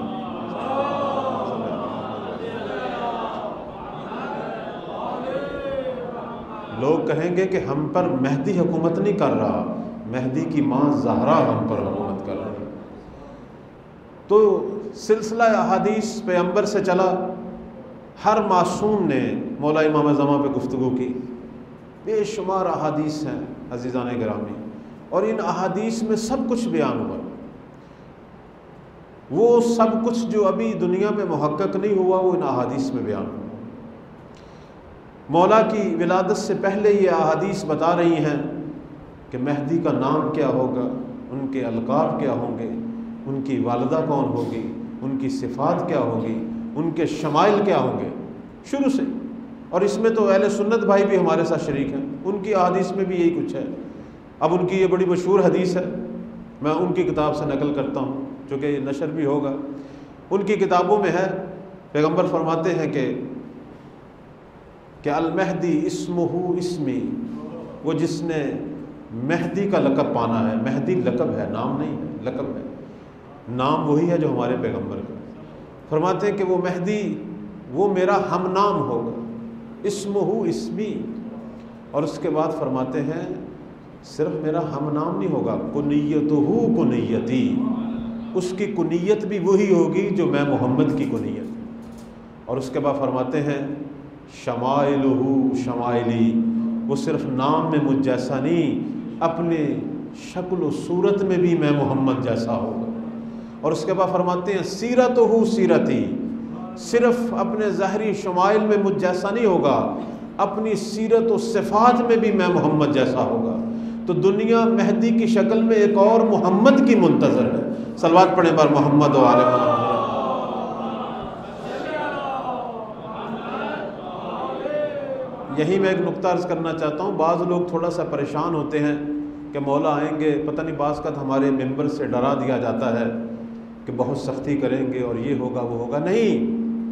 لوگ کہیں گے کہ ہم پر مہدی حکومت نہیں کر رہا، مہدی کی ماں زہرا ہم پر حکومت کر رہی ہے۔ تو سلسلہ احادیث پیغمبر سے چلا، ہر معصوم نے مولا امام زمان پہ گفتگو کی، بے شمار احادیث ہیں عزیزان گرامی، اور ان احادیث میں سب کچھ بیان ہوا، وہ سب کچھ جو ابھی دنیا میں محقق نہیں ہوا وہ ان احادیث میں بیان ہوا۔ مولا کی ولادت سے پہلے یہ احادیث بتا رہی ہیں کہ مہدی کا نام کیا ہوگا، ان کے القاب کیا ہوں گے، ان کی والدہ کون ہوگی، ان کی صفات کیا ہوگی، ان کے شمائل کیا ہوں گے، شروع سے۔ اور اس میں تو اہل سنت بھائی بھی ہمارے ساتھ شریک ہیں، ان کی احادیث میں بھی یہی کچھ ہے۔ اب ان کی یہ بڑی مشہور حدیث ہے، میں ان کی کتاب سے نقل کرتا ہوں چونکہ یہ نشر بھی ہوگا۔ ان کی کتابوں میں ہے، پیغمبر فرماتے ہیں کہ کہ المہدی اسمہ اسمی، وہ جس نے مہدی کا لقب پانا ہے، مہدی لقب ہے، نام نہیں ہے، لقب ہے، نام وہی ہے جو ہمارے پیغمبر کا۔ فرماتے ہیں کہ وہ مہدی وہ میرا ہم نام ہوگا، اسمہ اسمی، اور اس کے بعد فرماتے ہیں صرف میرا ہم نام نہیں ہوگا، کنیتہ کنیتی، اس کی کنیت بھی وہی ہوگی جو میں محمد کی کنیت۔ اور اس کے بعد فرماتے ہیں شمائلہ شمائلی، وہ صرف نام میں مجھ جیسا نہیں، اپنے شکل و صورت میں بھی میں محمد جیسا ہوگا۔ اور اس کے بعد فرماتے ہیں سیرتہ سیرتی، صرف اپنے ظاہری شمائل میں مجھ جیسا نہیں ہوگا، اپنی سیرت و صفات میں بھی میں محمد جیسا ہوگا۔ تو دنیا مہدی کی شکل میں ایک اور محمد کی منتظر ہے۔ صلوات پڑھیں بار محمد و آل محمد۔ یہی میں ایک نقطہ عرض کرنا چاہتا ہوں، بعض لوگ تھوڑا سا پریشان ہوتے ہیں کہ مولا آئیں گے، پتہ نہیں بعض کا ہمارے ممبر سے ڈرا دیا جاتا ہے کہ بہت سختی کریں گے اور یہ ہوگا وہ ہوگا۔ نہیں،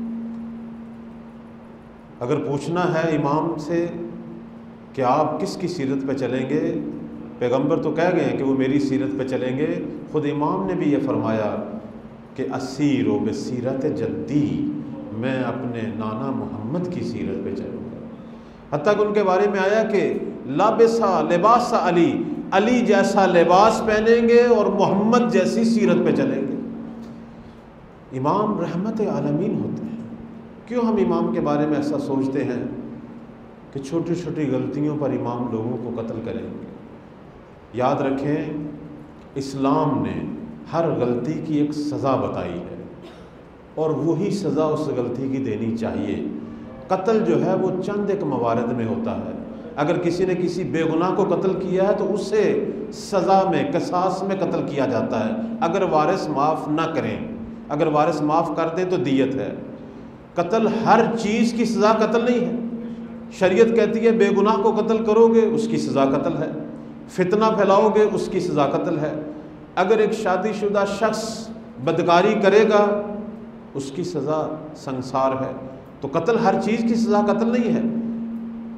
اگر پوچھنا ہے امام سے کہ آپ کس کی سیرت پہ چلیں گے، پیغمبر تو کہہ گئے ہیں کہ وہ میری سیرت پہ چلیں گے، خود امام نے بھی یہ فرمایا کہ اسیر و بسیرت جدی، میں اپنے نانا محمد کی سیرت پہ چلوں گا۔ حتیٰ کہ ان کے بارے میں آیا کہ لابسا لباس علی، علی جیسا لباس پہنیں گے اور محمد جیسی سیرت پہ چلیں گے۔ امام رحمت عالمین ہوتے ہیں۔ کیوں ہم امام کے بارے میں ایسا سوچتے ہیں کہ چھوٹی چھوٹی غلطیوں پر امام لوگوں کو قتل کریں گے؟ یاد رکھیں، اسلام نے ہر غلطی کی ایک سزا بتائی ہے، اور وہی سزا اس غلطی کی دینی چاہیے۔ قتل جو ہے وہ چند ایک موارد میں ہوتا ہے، اگر کسی نے کسی بے گناہ کو قتل کیا ہے تو اسے سزا میں، قصاص میں قتل کیا جاتا ہے، اگر وارث معاف نہ کریں، اگر وارث معاف کر دیں تو دیت ہے۔ قتل ہر چیز کی سزا قتل نہیں ہے۔ شریعت کہتی ہے بے گناہ کو قتل کرو گے اس کی سزا قتل ہے، فتنہ پھیلاؤ گے اس کی سزا قتل ہے، اگر ایک شادی شدہ شخص بدکاری کرے گا اس کی سزا سنسار ہے۔ تو قتل ہر چیز کی سزا قتل نہیں ہے،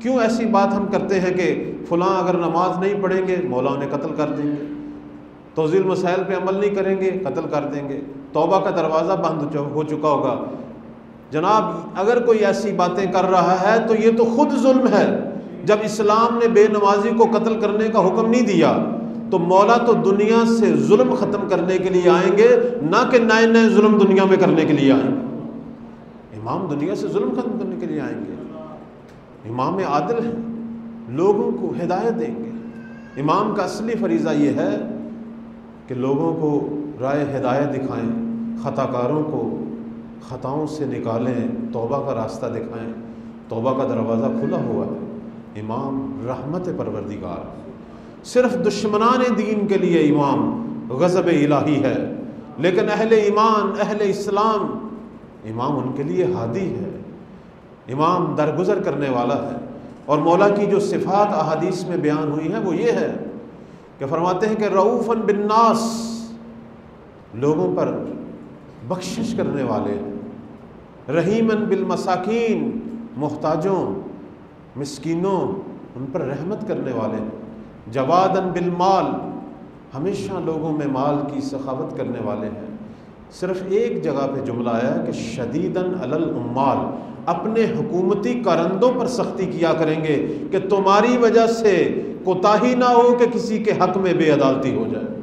کیوں ایسی بات ہم کرتے ہیں کہ فلاں اگر نماز نہیں پڑھیں گے مولا انہیں قتل کر دیں گے، توضیح المسائل پہ عمل نہیں کریں گے قتل کر دیں گے، توبہ کا دروازہ بند ہو چکا ہوگا؟ جناب اگر کوئی ایسی باتیں کر رہا ہے تو یہ تو خود ظلم ہے۔ جب اسلام نے بے نمازی کو قتل کرنے کا حکم نہیں دیا تو مولا تو دنیا سے ظلم ختم کرنے کے لیے آئیں گے، نہ کہ نئے نئے ظلم دنیا میں کرنے کے لیے آئیں گے۔ امام دنیا سے ظلم ختم کرنے کے لیے آئیں گے، امام عادل ہیں، لوگوں کو ہدایت دیں گے۔ امام کا اصلی فریضہ یہ ہے کہ لوگوں کو رائے ہدایت دکھائیں، خطا کاروں کو خطاؤں سے نکالیں، توبہ کا راستہ دکھائیں۔ توبہ کا دروازہ کھلا ہوا ہے۔ امام رحمت پروردگار، صرف دشمنان دین کے لیے امام غضب الہی ہے، لیکن اہل ایمان اہل اسلام امام ان کے لیے ہادی ہے، امام درگزر کرنے والا ہے۔ اور مولا کی جو صفات احادیث میں بیان ہوئی ہیں وہ یہ ہے کہ فرماتے ہیں کہ رؤوفاً بالناس، لوگوں پر بخشش کرنے والے، رحیماً بالمساکین، محتاجوں مسکینوں ان پر رحمت کرنے والے، جواداً بالمال، ہمیشہ لوگوں میں مال کی سخاوت کرنے والے ہیں۔ صرف ایک جگہ پہ جملہ آیا کہ شدیداً علی العمال، اپنے حکومتی کارندوں پر سختی کیا کریں گے کہ تمہاری وجہ سے کوتاہی نہ ہو کہ کسی کے حق میں بے عدالتی ہو جائے،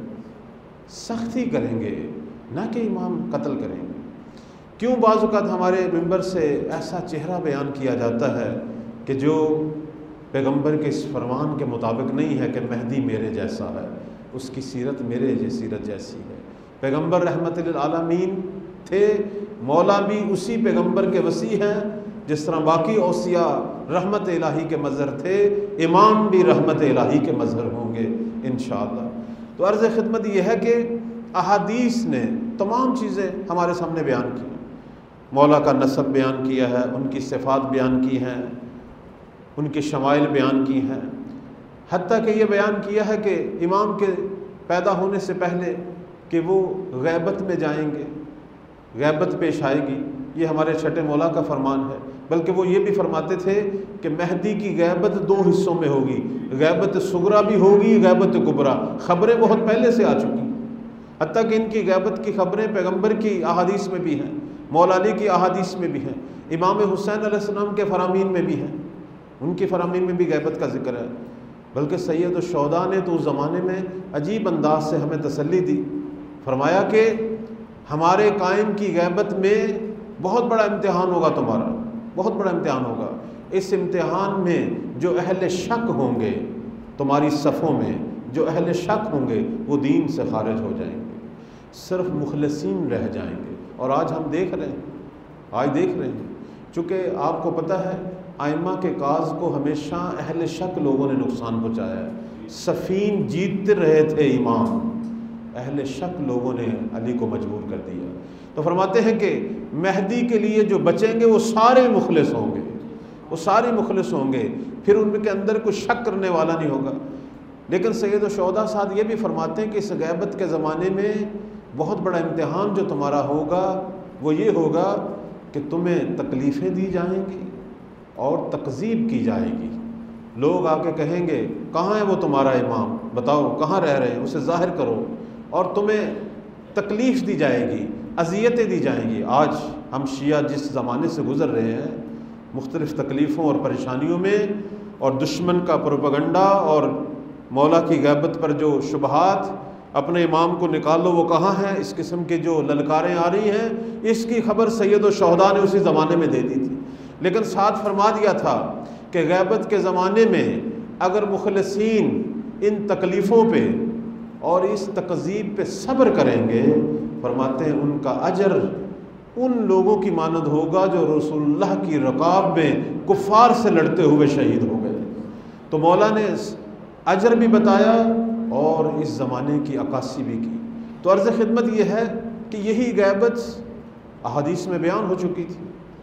سختی کریں گے، نہ کہ امام قتل کریں گے۔ کیوں بعض اوقات ہمارے ممبر سے ایسا چہرہ بیان کیا جاتا ہے کہ جو پیغمبر کے اس فرمان کے مطابق نہیں ہے کہ مہدی میرے جیسا ہے، اس کی سیرت میرے سیرت جیسی ہے۔ پیغمبر رحمت للعالمین تھے، مولا بھی اسی پیغمبر کے وصی ہیں، جس طرح باقی اوصیاء رحمت الہی کے مظہر تھے، امام بھی رحمت الہی کے مظہر ہوں گے انشاءاللہ۔ تو عرض خدمت یہ ہے کہ احادیث نے تمام چیزیں ہمارے سامنے بیان کی، مولا کا نسب بیان کیا ہے، ان کی صفات بیان کی ہیں، ان کے شمائل بیان کی ہیں، حتیٰ کہ یہ بیان کیا ہے کہ امام کے پیدا ہونے سے پہلے کہ وہ غیبت میں جائیں گے، غیبت پیش آئے گی، یہ ہمارے چھٹے مولا کا فرمان ہے۔ بلکہ وہ یہ بھی فرماتے تھے کہ مہدی کی غیبت دو حصوں میں ہوگی، غیبت صغریٰ بھی ہوگی، غیبت کبریٰ۔ خبریں بہت پہلے سے آ چکی، حتیٰ کہ ان کی غیبت کی خبریں پیغمبر کی احادیث میں بھی ہیں، مولا علی کی احادیث میں بھی ہیں، امام حسین علیہ السلام کے فرامین میں بھی ہیں، ان کی فرامین میں بھی غیبت کا ذکر ہے۔ بلکہ سید الشہداء نے تو اس زمانے میں عجیب انداز سے ہمیں تسلی دی، فرمایا کہ ہمارے قائم کی غیبت میں بہت بڑا امتحان ہوگا، تمہارا بہت بڑا امتحان ہوگا۔ اس امتحان میں جو اہل شک ہوں گے تمہاری صفوں میں، جو اہل شک ہوں گے وہ دین سے خارج ہو جائیں گے، صرف مخلصین رہ جائیں گے۔ اور آج ہم دیکھ رہے ہیں، آج دیکھ رہے ہیں، چونکہ آپ کو پتہ ہے ائمہ کے کاز کو ہمیشہ اہل شک لوگوں نے نقصان پہنچایا ہے۔ صفین جیتتے رہے تھے امام، اہل شک لوگوں نے علی کو مجبور کر دیا۔ تو فرماتے ہیں کہ مہدی کے لیے جو بچیں گے وہ سارے مخلص ہوں گے، وہ سارے مخلص ہوں گے، پھر ان کے اندر کوئی شک کرنے والا نہیں ہوگا۔ لیکن سید الشہداء صاحب یہ بھی فرماتے ہیں کہ اس غیبت کے زمانے میں بہت بڑا امتحان جو تمہارا ہوگا وہ یہ ہوگا کہ تمہیں تکلیفیں دی جائیں گی اور تکذیب کی جائے گی۔ لوگ آ کے کہیں گے کہاں ہے وہ تمہارا امام، بتاؤ کہاں رہ رہے ہیں، اسے ظاہر کرو، اور تمہیں تکلیف دی جائے گی، اذیتیں دی جائیں گی۔ آج ہم شیعہ جس زمانے سے گزر رہے ہیں، مختلف تکلیفوں اور پریشانیوں میں، اور دشمن کا پروپیگنڈا اور مولا کی غیبت پر جو شبہات، اپنے امام کو نکالو وہ کہاں ہے، اس قسم کے جو للکاریں آ رہی ہیں، اس کی خبر سید الشہداء نے اسی زمانے میں دے دی تھی۔ لیکن ساتھ فرما دیا تھا کہ غیبت کے زمانے میں اگر مخلصین ان تکلیفوں پہ اور اس تکذیب پہ صبر کریں گے، فرماتے ہیں ان کا اجر ان لوگوں کی مانند ہوگا جو رسول اللہ کی رکاب میں کفار سے لڑتے ہوئے شہید ہو گئے۔ تو مولا نے اجر بھی بتایا اور اس زمانے کی عکاسی بھی کی۔ تو عرض خدمت یہ ہے کہ یہی غیبت احادیث میں بیان ہو چکی تھی،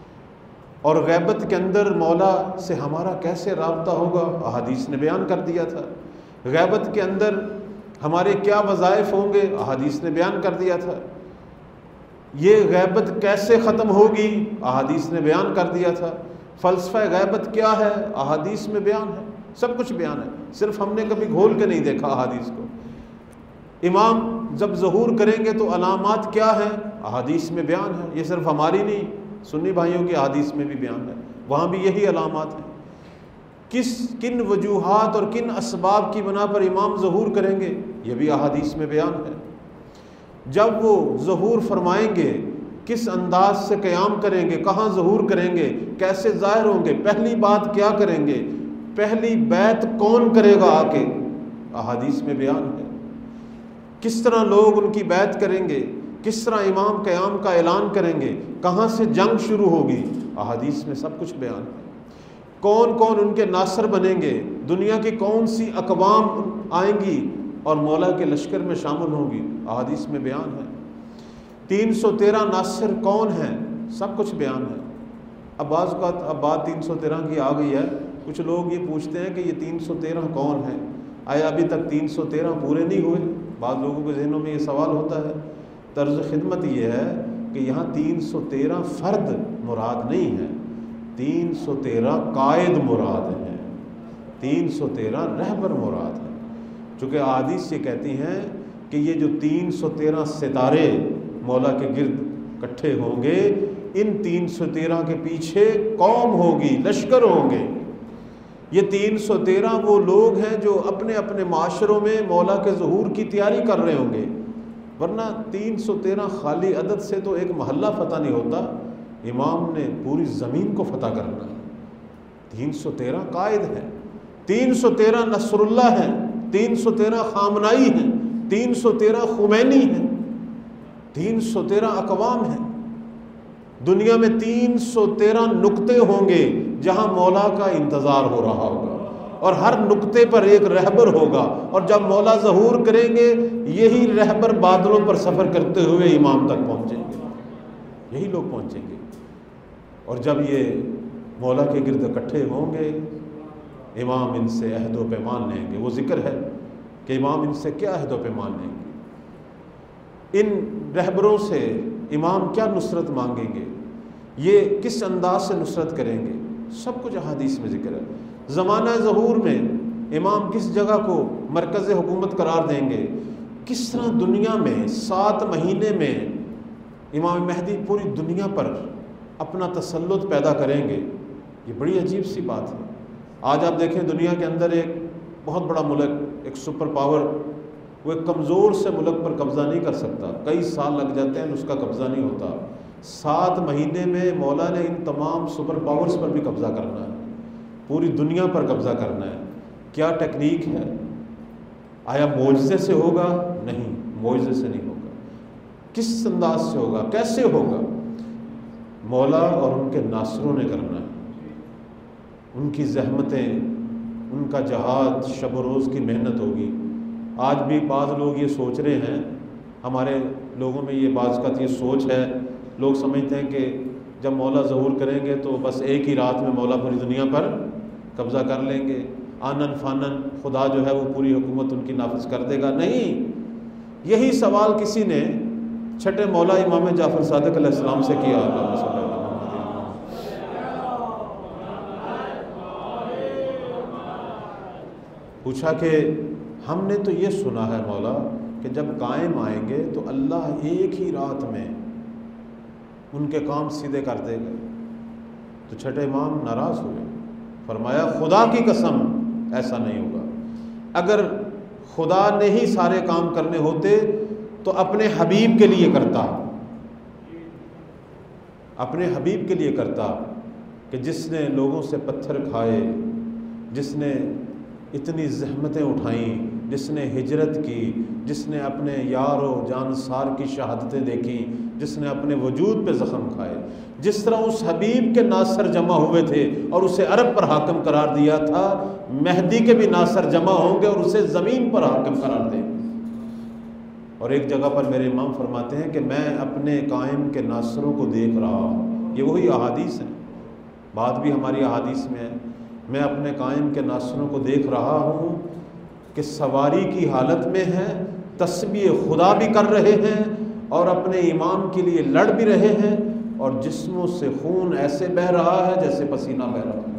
اور غیبت کے اندر مولا سے ہمارا کیسے رابطہ ہوگا احادیث نے بیان کر دیا تھا۔ غیبت کے اندر ہمارے کیا وظائف ہوں گے احادیث نے بیان کر دیا تھا۔ یہ غیبت کیسے ختم ہوگی احادیث نے بیان کر دیا تھا۔ فلسفہ غیبت کیا ہے؟ احادیث میں بیان ہے، سب کچھ بیان ہے، صرف ہم نے کبھی گھول کے نہیں دیکھا احادیث کو۔ امام جب ظہور کریں گے تو علامات کیا ہیں؟ احادیث میں بیان ہے، یہ صرف ہماری نہیں، سنی بھائیوں کی احادیث میں بھی بیان ہے، وہاں بھی یہی علامات ہیں۔ کس کن وجوہات اور کن اسباب کی بنا پر امام ظہور کریں گے، یہ بھی احادیث میں بیان ہے۔ جب وہ ظہور فرمائیں گے کس انداز سے قیام کریں گے، کہاں ظہور کریں گے، کیسے ظاہر ہوں گے، پہلی بات کیا کریں گے، پہلی بیعت کون کرے گا آ کے، احادیث میں بیان ہے۔ کس طرح لوگ ان کی بیعت کریں گے، کس طرح امام قیام کا اعلان کریں گے، کہاں سے جنگ شروع ہوگی، احادیث میں سب کچھ بیان ہے۔ کون کون ان کے ناصر بنیں گے، دنیا کی کون سی اقوام آئیں گی اور مولا کے لشکر میں شامل ہوں گی، احادیث میں بیان ہے۔ تین سو تیرہ ناصر کون ہیں، سب کچھ بیان ہے۔ اب بعض اوقات اب بات تین سو تیرہ کی آ گئی ہے، کچھ لوگ یہ پوچھتے ہیں کہ یہ تین سو تیرہ کون ہیں، آیا ابھی تک تین سو تیرہ پورے نہیں ہوئے؟ بعض لوگوں کے ذہنوں میں یہ سوال ہوتا ہے۔ طرز خدمت یہ ہے کہ یہاں تین سو تیرہ فرد مراد نہیں ہے، تین سو تیرہ قائد مراد ہیں، تین سو تیرہ رہبر مراد ہیں، چونکہ احادیث یہ کہتی ہیں کہ یہ جو تین سو تیرہ ستارے مولا کے گرد اکٹھے ہوں گے، ان تین سو تیرہ کے پیچھے قوم ہوگی، لشکر ہوں گے۔ یہ تین سو تیرہ وہ لوگ ہیں جو اپنے اپنے معاشروں میں مولا کے ظہور کی تیاری کر رہے ہوں گے، ورنہ تین سو تیرہ خالی عدد سے تو ایک محلہ فتح نہیں ہوتا، امام نے پوری زمین کو فتح کرنا ہے۔ تین سو تیرہ قائد ہیں، تین سو تیرہ نصر اللہ ہیں، تین سو تیرہ خامنائی ہیں، تین سو تیرہ خمینی ہیں، تین سو تیرہ اقوام ہیں۔ دنیا میں تین سو تیرہ نقطے ہوں گے جہاں مولا کا انتظار ہو رہا ہوگا، اور ہر نقطے پر ایک رہبر ہوگا، اور جب مولا ظہور کریں گے یہی رہبر بادلوں پر سفر کرتے ہوئے امام تک پہنچیں گے، یہی لوگ پہنچیں گے۔ اور جب یہ مولا کے گرد اکٹھے ہوں گے، امام ان سے عہد و پیمان لیں گے۔ وہ ذکر ہے کہ امام ان سے کیا عہد و پیمان لیں گے، ان رہبروں سے امام کیا نصرت مانگیں گے، یہ کس انداز سے نصرت کریں گے، سب کچھ احادیث میں ذکر ہے۔ زمانہ ظہور میں امام کس جگہ کو مرکز حکومت قرار دیں گے، کس طرح دنیا میں سات مہینے میں امام مہدی پوری دنیا پر اپنا تسلط پیدا کریں گے، یہ بڑی عجیب سی بات ہے۔ آج آپ دیکھیں دنیا کے اندر ایک بہت بڑا ملک، ایک سپر پاور، وہ ایک کمزور سے ملک پر قبضہ نہیں کر سکتا، کئی سال لگ جاتے ہیں اس کا قبضہ نہیں ہوتا۔ سات مہینے میں مولا نے ان تمام سپر پاورز پر بھی قبضہ کرنا ہے، پوری دنیا پر قبضہ کرنا ہے۔ کیا ٹیکنیک ہے؟ آیا معجزے سے ہوگا؟ نہیں، معجزے سے نہیں ہوگا۔ کس انداز سے ہوگا، کیسے ہوگا؟ مولا اور ان کے ناصروں نے کرنا ہے، ان کی زحمتیں، ان کا جہاد، شب و روز کی محنت ہوگی۔ آج بھی بعض لوگ یہ سوچ رہے ہیں، ہمارے لوگوں میں یہ بعض کا یہ سوچ ہے، لوگ سمجھتے ہیں کہ جب مولا ظہور کریں گے تو بس ایک ہی رات میں مولا پوری دنیا پر قبضہ کر لیں گے، آنن فانن خدا جو ہے وہ پوری حکومت ان کی نافذ کر دے گا۔ نہیں، یہی سوال کسی نے چھٹے مولا امام جعفر صادق علیہ السلام سے کیا، اللہ صلی اللہ پوچھا کہ ہم نے تو یہ سنا ہے مولا کہ جب قائم آئیں گے تو اللہ ایک ہی رات میں ان کے کام سیدھے کر دے گا۔ تو چھٹے امام ناراض ہوئے، فرمایا خدا کی قسم ایسا نہیں ہوگا، اگر خدا نے ہی سارے کام کرنے ہوتے تو اپنے حبیب کے لیے کرتا، اپنے حبیب کے لیے کرتا کہ جس نے لوگوں سے پتھر کھائے، جس نے اتنی زحمتیں اٹھائیں، جس نے ہجرت کی، جس نے اپنے یار و جانسار کی شہادتیں دیکھی، جس نے اپنے وجود پہ زخم کھائے، جس طرح اس حبیب کے ناصر جمع ہوئے تھے اور اسے عرب پر حاکم قرار دیا تھا، مہدی کے بھی ناصر جمع ہوں گے اور اسے زمین پر حاکم قرار دیں گے۔ اور ایک جگہ پر میرے امام فرماتے ہیں کہ میں اپنے قائم کے ناصروں کو دیکھ رہا ہوں، یہ وہی احادیث ہیں، بات بھی ہماری احادیث میں ہے، میں اپنے قائم کے ناصروں کو دیکھ رہا ہوں کہ سواری کی حالت میں ہیں، تسبیح خدا بھی کر رہے ہیں اور اپنے امام کے لیے لڑ بھی رہے ہیں، اور جسموں سے خون ایسے بہہ رہا ہے جیسے پسینہ بہہ رہا ہے۔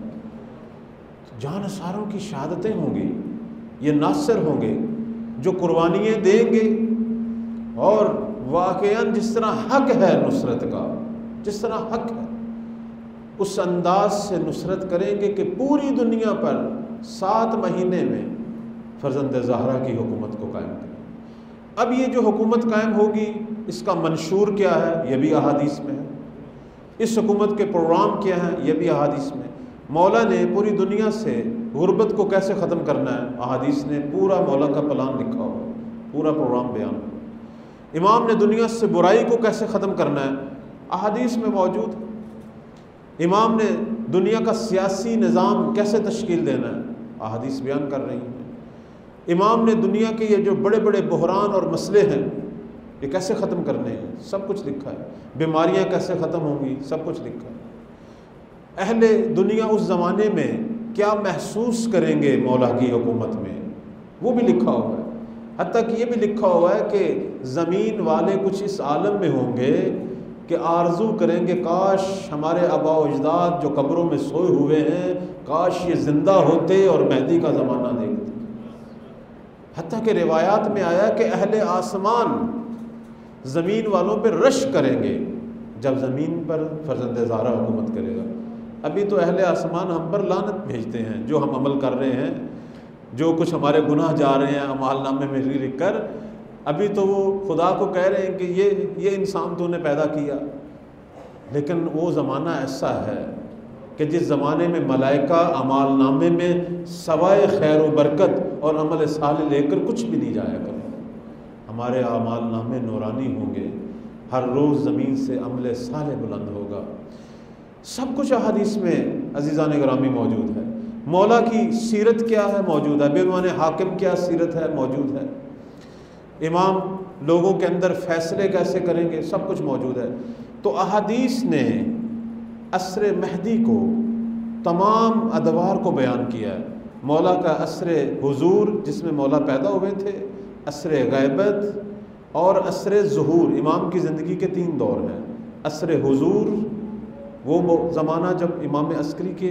جہاں ساروں کی شہادتیں ہوں گی، یہ ناصر ہوں گے جو قربانیاں دیں گے، اور واقعاً جس طرح حق ہے نصرت کا، جس طرح حق ہے اس انداز سے نصرت کریں گے کہ پوری دنیا پر سات مہینے میں فرزند زہرا کی حکومت کو قائم کریں۔ اب یہ جو حکومت قائم ہوگی اس کا منشور کیا ہے، یہ بھی احادیث میں ہے۔ اس حکومت کے پروگرام کیا ہیں، یہ بھی احادیث میں۔ مولا نے پوری دنیا سے غربت کو کیسے ختم کرنا ہے، احادیث نے پورا مولا کا پلان لکھا ہوا ہے، پورا پروگرام بیان ہے۔ امام نے دنیا سے برائی کو کیسے ختم کرنا ہے، احادیث میں موجود ہے۔ امام نے دنیا کا سیاسی نظام کیسے تشکیل دینا ہے، احادیث بیان کر رہی ہیں۔ امام نے دنیا کے یہ جو بڑے بڑے بحران اور مسئلے ہیں یہ کیسے ختم کرنے ہیں، سب کچھ لکھا ہے۔ بیماریاں کیسے ختم ہوں گی، سب کچھ لکھا ہے۔ اہل دنیا اس زمانے میں کیا محسوس کریں گے مولا کی حکومت میں، وہ بھی لکھا ہوا ہے۔ حتیٰ کہ یہ بھی لکھا ہوا ہے کہ زمین والے کچھ اس عالم میں ہوں گے کہ آرزو کریں گے کاش ہمارے آباء و اجداد جو قبروں میں سوئے ہوئے ہیں کاش یہ زندہ ہوتے اور مہدی کا زمانہ دیکھتے۔ حتیٰ کہ روایات میں آیا کہ اہل آسمان زمین والوں پہ رش کریں گے جب زمین پر فرزند زہرا حکومت کرے گا۔ ابھی تو اہل آسمان ہم پر لعنت بھیجتے ہیں جو ہم عمل کر رہے ہیں، جو کچھ ہمارے گناہ جا رہے ہیں اعمال نامے میں لکھ کر، ابھی تو وہ خدا کو کہہ رہے ہیں کہ یہ یہ انسان تو نے پیدا کیا۔ لیکن وہ زمانہ ایسا ہے کہ جس زمانے میں ملائکہ اعمال نامے میں سوائے خیر و برکت اور عمل صالح لے کر کچھ بھی نہیں جایا کریں، ہمارے اعمال نامے نورانی ہوں گے، ہر روز زمین سے عمل صالح بلند ہوگا۔ سب کچھ احادیث میں عزیزان گرامی موجود ہے۔ مولا کی سیرت کیا ہے، موجود ہے۔ بعنوان حاکم کیا سیرت ہے، موجود ہے۔ امام لوگوں کے اندر فیصلے کیسے کریں گے، سب کچھ موجود ہے۔ تو احادیث نے عصر مہدی کو تمام ادوار کو بیان کیا ہے۔ مولا کا عصر حضور جس میں مولا پیدا ہوئے تھے، عصر غیبت اور عصر ظہور۔ امام کی زندگی کے تین دور ہیں۔ عصر حضور وہ زمانہ جب امام عسکری کے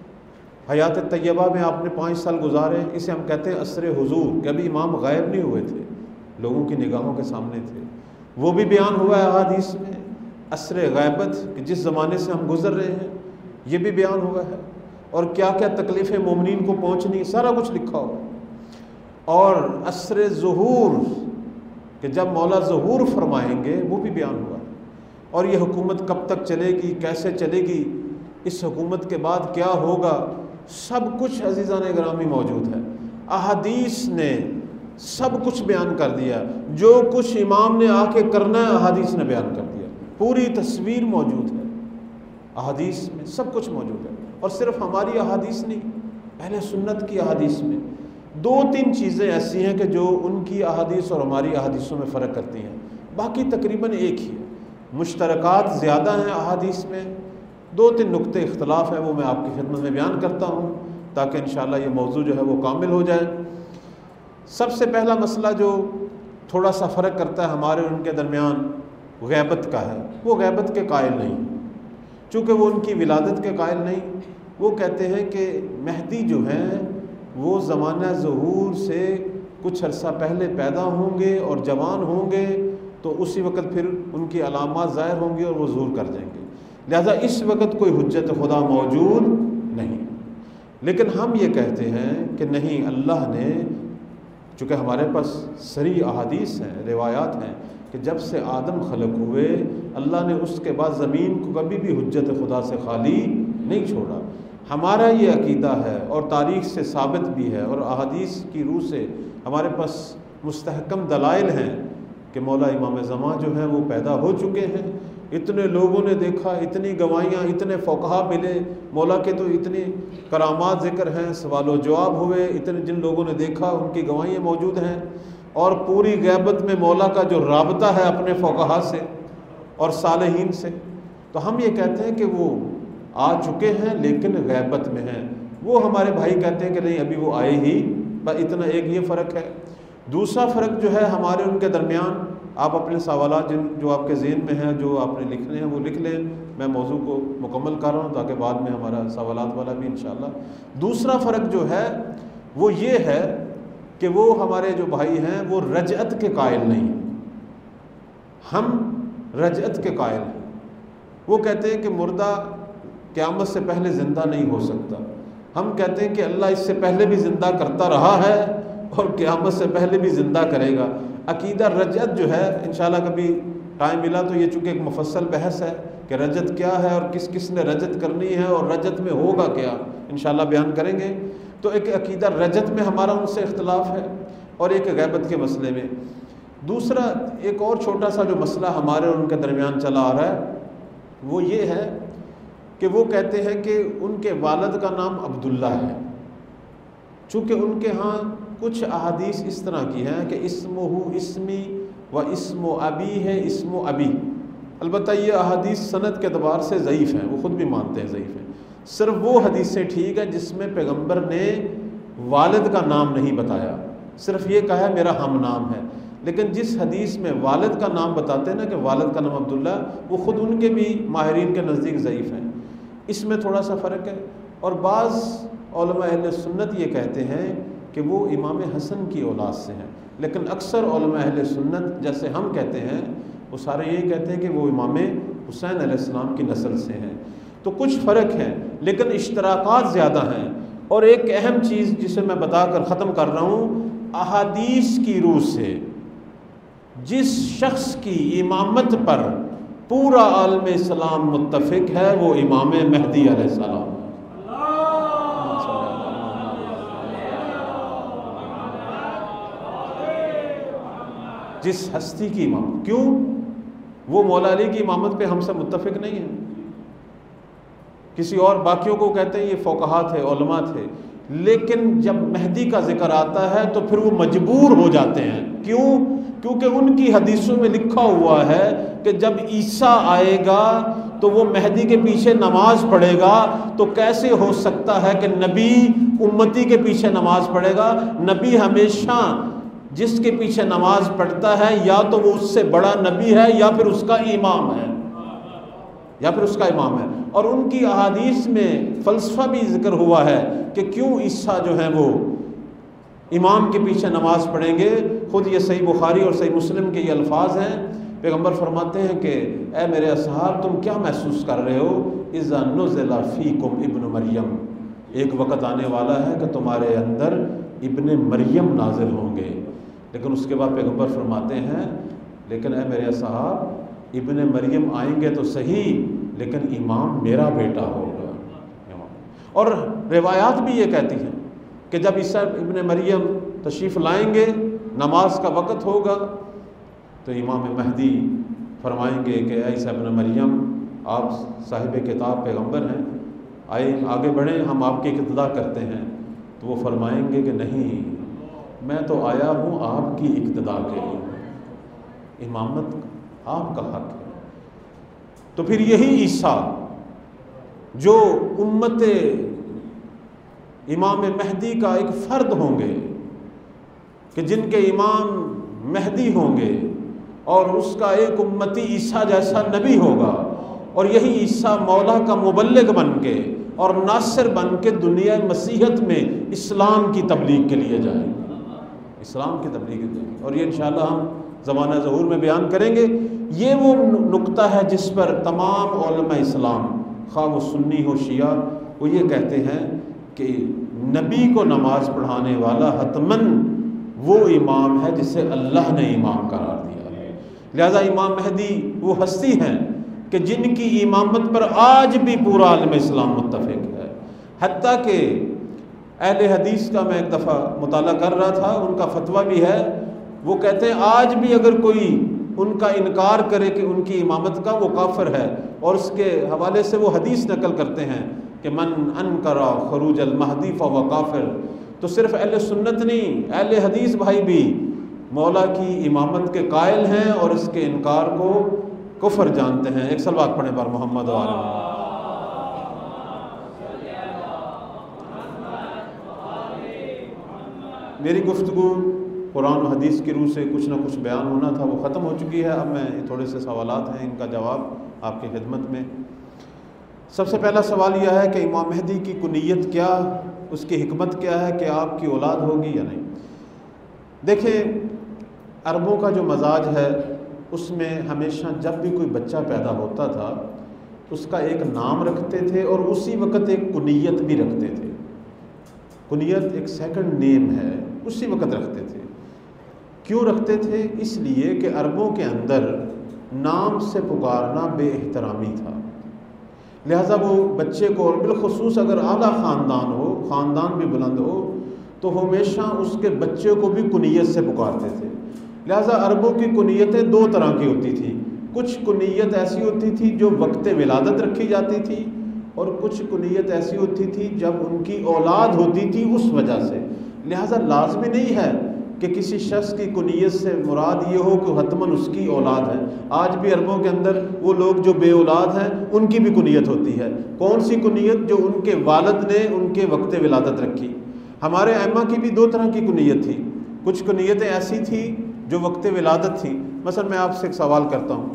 حیات طیبہ میں آپ نے پانچ سال گزارے، اسے ہم کہتے ہیں عصر حضور، کہ ابھی امام غائب نہیں ہوئے تھے، لوگوں کی نگاہوں کے سامنے تھے، وہ بھی بیان ہوا ہے احادیث میں۔ عصر غیبت کہ جس زمانے سے ہم گزر رہے ہیں یہ بھی بیان ہوا ہے، اور کیا کیا تکلیفیں مومنین کو پہنچنی، سارا کچھ لکھا ہوا ہے۔ اور عصر ظہور کہ جب مولا ظہور فرمائیں گے وہ بھی بیان ہوا ہے۔ اور یہ حکومت کب تک چلے گی، کیسے چلے گی، اس حکومت کے بعد کیا ہوگا، سب کچھ عزیزان گرامی موجود ہے۔ احادیث نے سب کچھ بیان کر دیا، جو کچھ امام نے آ کے کرنا ہے احادیث نے بیان کر دیا، پوری تصویر موجود ہے احادیث میں، سب کچھ موجود ہے۔ اور صرف ہماری احادیث نہیں، اہل سنت کی احادیث میں دو تین چیزیں ایسی ہیں کہ جو ان کی احادیث اور ہماری احادیثوں میں فرق کرتی ہیں، باقی تقریباً ایک ہی ہے۔ مشترکات زیادہ ہیں احادیث میں، دو تین نقطے اختلاف ہیں، وہ میں آپ کی خدمت میں بیان کرتا ہوں تاکہ انشاءاللہ یہ موضوع جو ہے وہ کامل ہو جائے۔ سب سے پہلا مسئلہ جو تھوڑا سا فرق کرتا ہے ہمارے اور ان کے درمیان غیبت کا ہے، وہ غیبت کے قائل نہیں، چونکہ وہ ان کی ولادت کے قائل نہیں۔ وہ کہتے ہیں کہ مہدی جو ہیں وہ زمانہ ظہور سے کچھ عرصہ پہلے پیدا ہوں گے اور جوان ہوں گے، تو اسی وقت پھر ان کی علامات ظاہر ہوں گی اور وہ ظہور کر جائیں گے، لہذا اس وقت کوئی حجت خدا موجود نہیں۔ لیکن ہم یہ کہتے ہیں کہ نہیں، اللہ نے، چونکہ ہمارے پاس صریح احادیث ہیں، روایات ہیں کہ جب سے آدم خلق ہوئے اللہ نے اس کے بعد زمین کو کبھی بھی حجت خدا سے خالی نہیں چھوڑا۔ ہمارا یہ عقیدہ ہے اور تاریخ سے ثابت بھی ہے، اور احادیث کی روح سے ہمارے پاس مستحکم دلائل ہیں کہ مولا امام زمان جو ہیں وہ پیدا ہو چکے ہیں۔ اتنے لوگوں نے دیکھا، اتنی گواہیاں، اتنے فقہا ملے، مولا کے تو اتنی کرامات ذکر ہیں، سوال و جواب ہوئے، اتنے جن لوگوں نے دیکھا ان کی گواہیاں موجود ہیں، اور پوری غیبت میں مولا کا جو رابطہ ہے اپنے فقہا سے اور صالحین سے، تو ہم یہ کہتے ہیں کہ وہ آ چکے ہیں لیکن غیبت میں ہیں۔ وہ ہمارے بھائی کہتے ہیں کہ نہیں، ابھی وہ آئے ہی، بس اتنا ایک یہ فرق ہے۔ دوسرا فرق جو ہے ہمارے ان کے درمیان آپ اپنے سوالات جن جو آپ کے ذہن میں ہیں، جو آپ نے لکھنے ہیں وہ لکھ لیں، میں موضوع کو مکمل کر رہا ہوں تاکہ بعد میں ہمارا سوالات والا بھی انشاءاللہ۔ دوسرا فرق جو ہے وہ یہ ہے کہ وہ ہمارے جو بھائی ہیں وہ رجعت کے قائل نہیں، ہم رجعت کے قائل ہیں۔ وہ کہتے ہیں کہ مردہ قیامت سے پہلے زندہ نہیں ہو سکتا، ہم کہتے ہیں کہ اللہ اس سے پہلے بھی زندہ کرتا رہا ہے اور قیامت سے پہلے بھی زندہ کرے گا۔ عقیدہ رجعت جو ہے انشاءاللہ کبھی ٹائم ملا تو یہ چونکہ ایک مفصل بحث ہے کہ رجعت کیا ہے اور کس کس نے رجعت کرنی ہے اور رجعت میں ہوگا کیا، انشاءاللہ بیان کریں گے۔ تو ایک عقیدہ رجعت میں ہمارا ان سے اختلاف ہے اور ایک غیبت کے مسئلے میں۔ دوسرا ایک اور چھوٹا سا جو مسئلہ ہمارے اور ان کے درمیان چلا آ رہا ہے وہ یہ ہے کہ وہ کہتے ہیں کہ ان کے والد کا نام عبداللہ ہے، چونکہ ان کے ہاں کچھ احادیث اس طرح کی ہیں کہ اسمہ اسمی و اسم و ابی ہے اسم و ابی، البتہ یہ احادیث سند کے اعتبار سے ضعیف ہیں، وہ خود بھی مانتے ہیں ضعیف ہیں۔ صرف وہ حدیثیں ٹھیک ہے جس میں پیغمبر نے والد کا نام نہیں بتایا، صرف یہ کہا ہے میرا ہم نام ہے، لیکن جس حدیث میں والد کا نام بتاتے ہیں نا کہ والد کا نام عبداللہ، وہ خود ان کے بھی ماہرین کے نزدیک ضعیف ہیں۔ اس میں تھوڑا سا فرق ہے۔ اور بعض علماء اہل سنت یہ کہتے ہیں کہ وہ امام حسن کی اولاد سے ہیں، لیکن اکثر علماء اہل سنت جیسے ہم کہتے ہیں وہ سارے یہی کہتے ہیں کہ وہ امام حسین علیہ السلام کی نسل سے ہیں۔ تو کچھ فرق ہے لیکن اشتراکات زیادہ ہیں۔ اور ایک اہم چیز جسے میں بتا کر ختم کر رہا ہوں، احادیث کی روح سے جس شخص کی امامت پر پورا عالم اسلام متفق ہے وہ امام مہدی علیہ السلام۔ جس ہستی کی امامت، کیوں؟ وہ مولا علی کی امامت پہ ہم سے متفق نہیں ہیں، کسی اور باقیوں کو کہتے ہیں یہ فقہا تھے، علماء تھے، لیکن جب مہدی کا ذکر آتا ہے تو پھر وہ مجبور ہو جاتے ہیں۔ کیوں؟ کیونکہ ان کی حدیثوں میں لکھا ہوا ہے کہ جب عیسیٰ آئے گا تو وہ مہدی کے پیچھے نماز پڑھے گا، تو کیسے ہو سکتا ہے کہ نبی امتی کے پیچھے نماز پڑھے گا؟ نبی ہمیشہ جس کے پیچھے نماز پڑھتا ہے یا تو وہ اس سے بڑا نبی ہے یا پھر اس کا امام ہے، یا پھر اس کا امام ہے۔ اور ان کی احادیث میں فلسفہ بھی ذکر ہوا ہے کہ کیوں عیسیٰ جو ہیں وہ امام کے پیچھے نماز پڑھیں گے۔ خود یہ صحیح بخاری اور صحیح مسلم کے یہ الفاظ ہیں، پیغمبر فرماتے ہیں کہ اے میرے اصحاب تم کیا محسوس کر رہے ہو؟ اذا نزل فیکم ابن مریم، ایک وقت آنے والا ہے کہ تمہارے اندر ابن مریم نازل ہوں گے۔ لیکن اس کے بعد پیغمبر فرماتے ہیں لیکن اے میرے اصحاب ابن مریم آئیں گے تو صحیح لیکن امام میرا بیٹا ہوگا۔ اور روایات بھی یہ کہتی ہیں کہ جب عیسیٰ ابن مریم تشریف لائیں گے، نماز کا وقت ہوگا تو امام مہدی فرمائیں گے کہ اے عیسیٰ ابن مریم آپ صاحب کتاب پیغمبر ہیں، آئے آگے بڑھیں، ہم آپ کی اقتدا کرتے ہیں۔ تو وہ فرمائیں گے کہ نہیں، میں تو آیا ہوں آپ کی اقتدا کے لیے، امامت آپ کا حق ہے۔ تو پھر یہی عیسیٰ جو امت امام مہدی کا ایک فرد ہوں گے کہ جن کے امام مہدی ہوں گے، اور اس کا ایک امتی عیسیٰ جیسا نبی ہوگا، اور یہی عیسیٰ مولا کا مبلغ بن کے اور ناصر بن کے دنیا مسیحت میں اسلام کی تبلیغ کے لیے جائے گا، اسلام کی تبلیغ کے لیے۔ اور یہ انشاءاللہ ہم زمانہ ظہور میں بیان کریں گے۔ یہ وہ نقطہ ہے جس پر تمام علماء اسلام خواہ وہ سنی ہو شیعہ، وہ یہ کہتے ہیں کہ نبی کو نماز پڑھانے والا حتماً وہ امام ہے جسے اللہ نے امام قرار دیا ہے۔ لہذا امام مہدی وہ ہستی ہیں کہ جن کی امامت پر آج بھی پورا عالم اسلام متفق ہے، حتیٰ کہ اہل حدیث کا میں ایک دفعہ مطالعہ کر رہا تھا، ان کا فتویٰ بھی ہے، وہ کہتے ہیں آج بھی اگر کوئی ان کا انکار کرے کہ ان کی امامت کا، وہ کافر ہے۔ اور اس کے حوالے سے وہ حدیث نقل کرتے ہیں کہ من انکر خروج المہدی فہو کافر۔ تو صرف اہل سنت نہیں، اہل حدیث بھائی بھی مولا کی امامت کے قائل ہیں اور اس کے انکار کو کفر جانتے ہیں۔ ایک صلوات پڑھیں بار محمد و آل محمد۔ میری گفتگو قرآن و حدیث کی روح سے کچھ نہ کچھ بیان ہونا تھا وہ ختم ہو چکی ہے. اب میں تھوڑے سے سوالات ہیں، ان کا جواب آپ کی خدمت میں. سب سے پہلا سوال یہ ہے کہ امام مہدی کی کنیت کیا، اس کی حکمت کیا ہے کہ آپ کی اولاد ہوگی یا نہیں. دیکھیں عربوں کا جو مزاج ہے اس میں ہمیشہ جب بھی کوئی بچہ پیدا ہوتا تھا اس کا ایک نام رکھتے تھے اور اسی وقت ایک کنیت بھی رکھتے تھے. کنیت ایک سیکنڈ نیم ہے، اسی وقت رکھتے تھے. کیوں رکھتے تھے؟ اس لیے کہ عربوں کے اندر نام سے پکارنا بے احترامی تھا، لہذا وہ بچے کو، اور بالخصوص اگر اعلیٰ خاندان ہو، خاندان بھی بلند ہو، تو ہمیشہ اس کے بچے کو بھی کنیت سے پکارتے تھے. لہذا عربوں کی کنیتیں دو طرح کی ہوتی تھیں. کچھ کنیت ایسی ہوتی تھی جو وقت ولادت رکھی جاتی تھی، اور کچھ کنیت ایسی ہوتی تھی جب ان کی اولاد ہوتی تھی اس وجہ سے. لہذا لازمی نہیں ہے کہ کسی شخص کی کنیت سے مراد یہ ہو کہ حتماً اس کی اولاد ہے. آج بھی عربوں کے اندر وہ لوگ جو بے اولاد ہیں ان کی بھی کنیت ہوتی ہے. کون سی کنیت؟ جو ان کے والد نے ان کے وقت ولادت رکھی. ہمارے ائمہ کی بھی دو طرح کی کنیت تھی. کچھ کنیتیں ایسی تھی جو وقت ولادت تھی. مثلا میں آپ سے ایک سوال کرتا ہوں،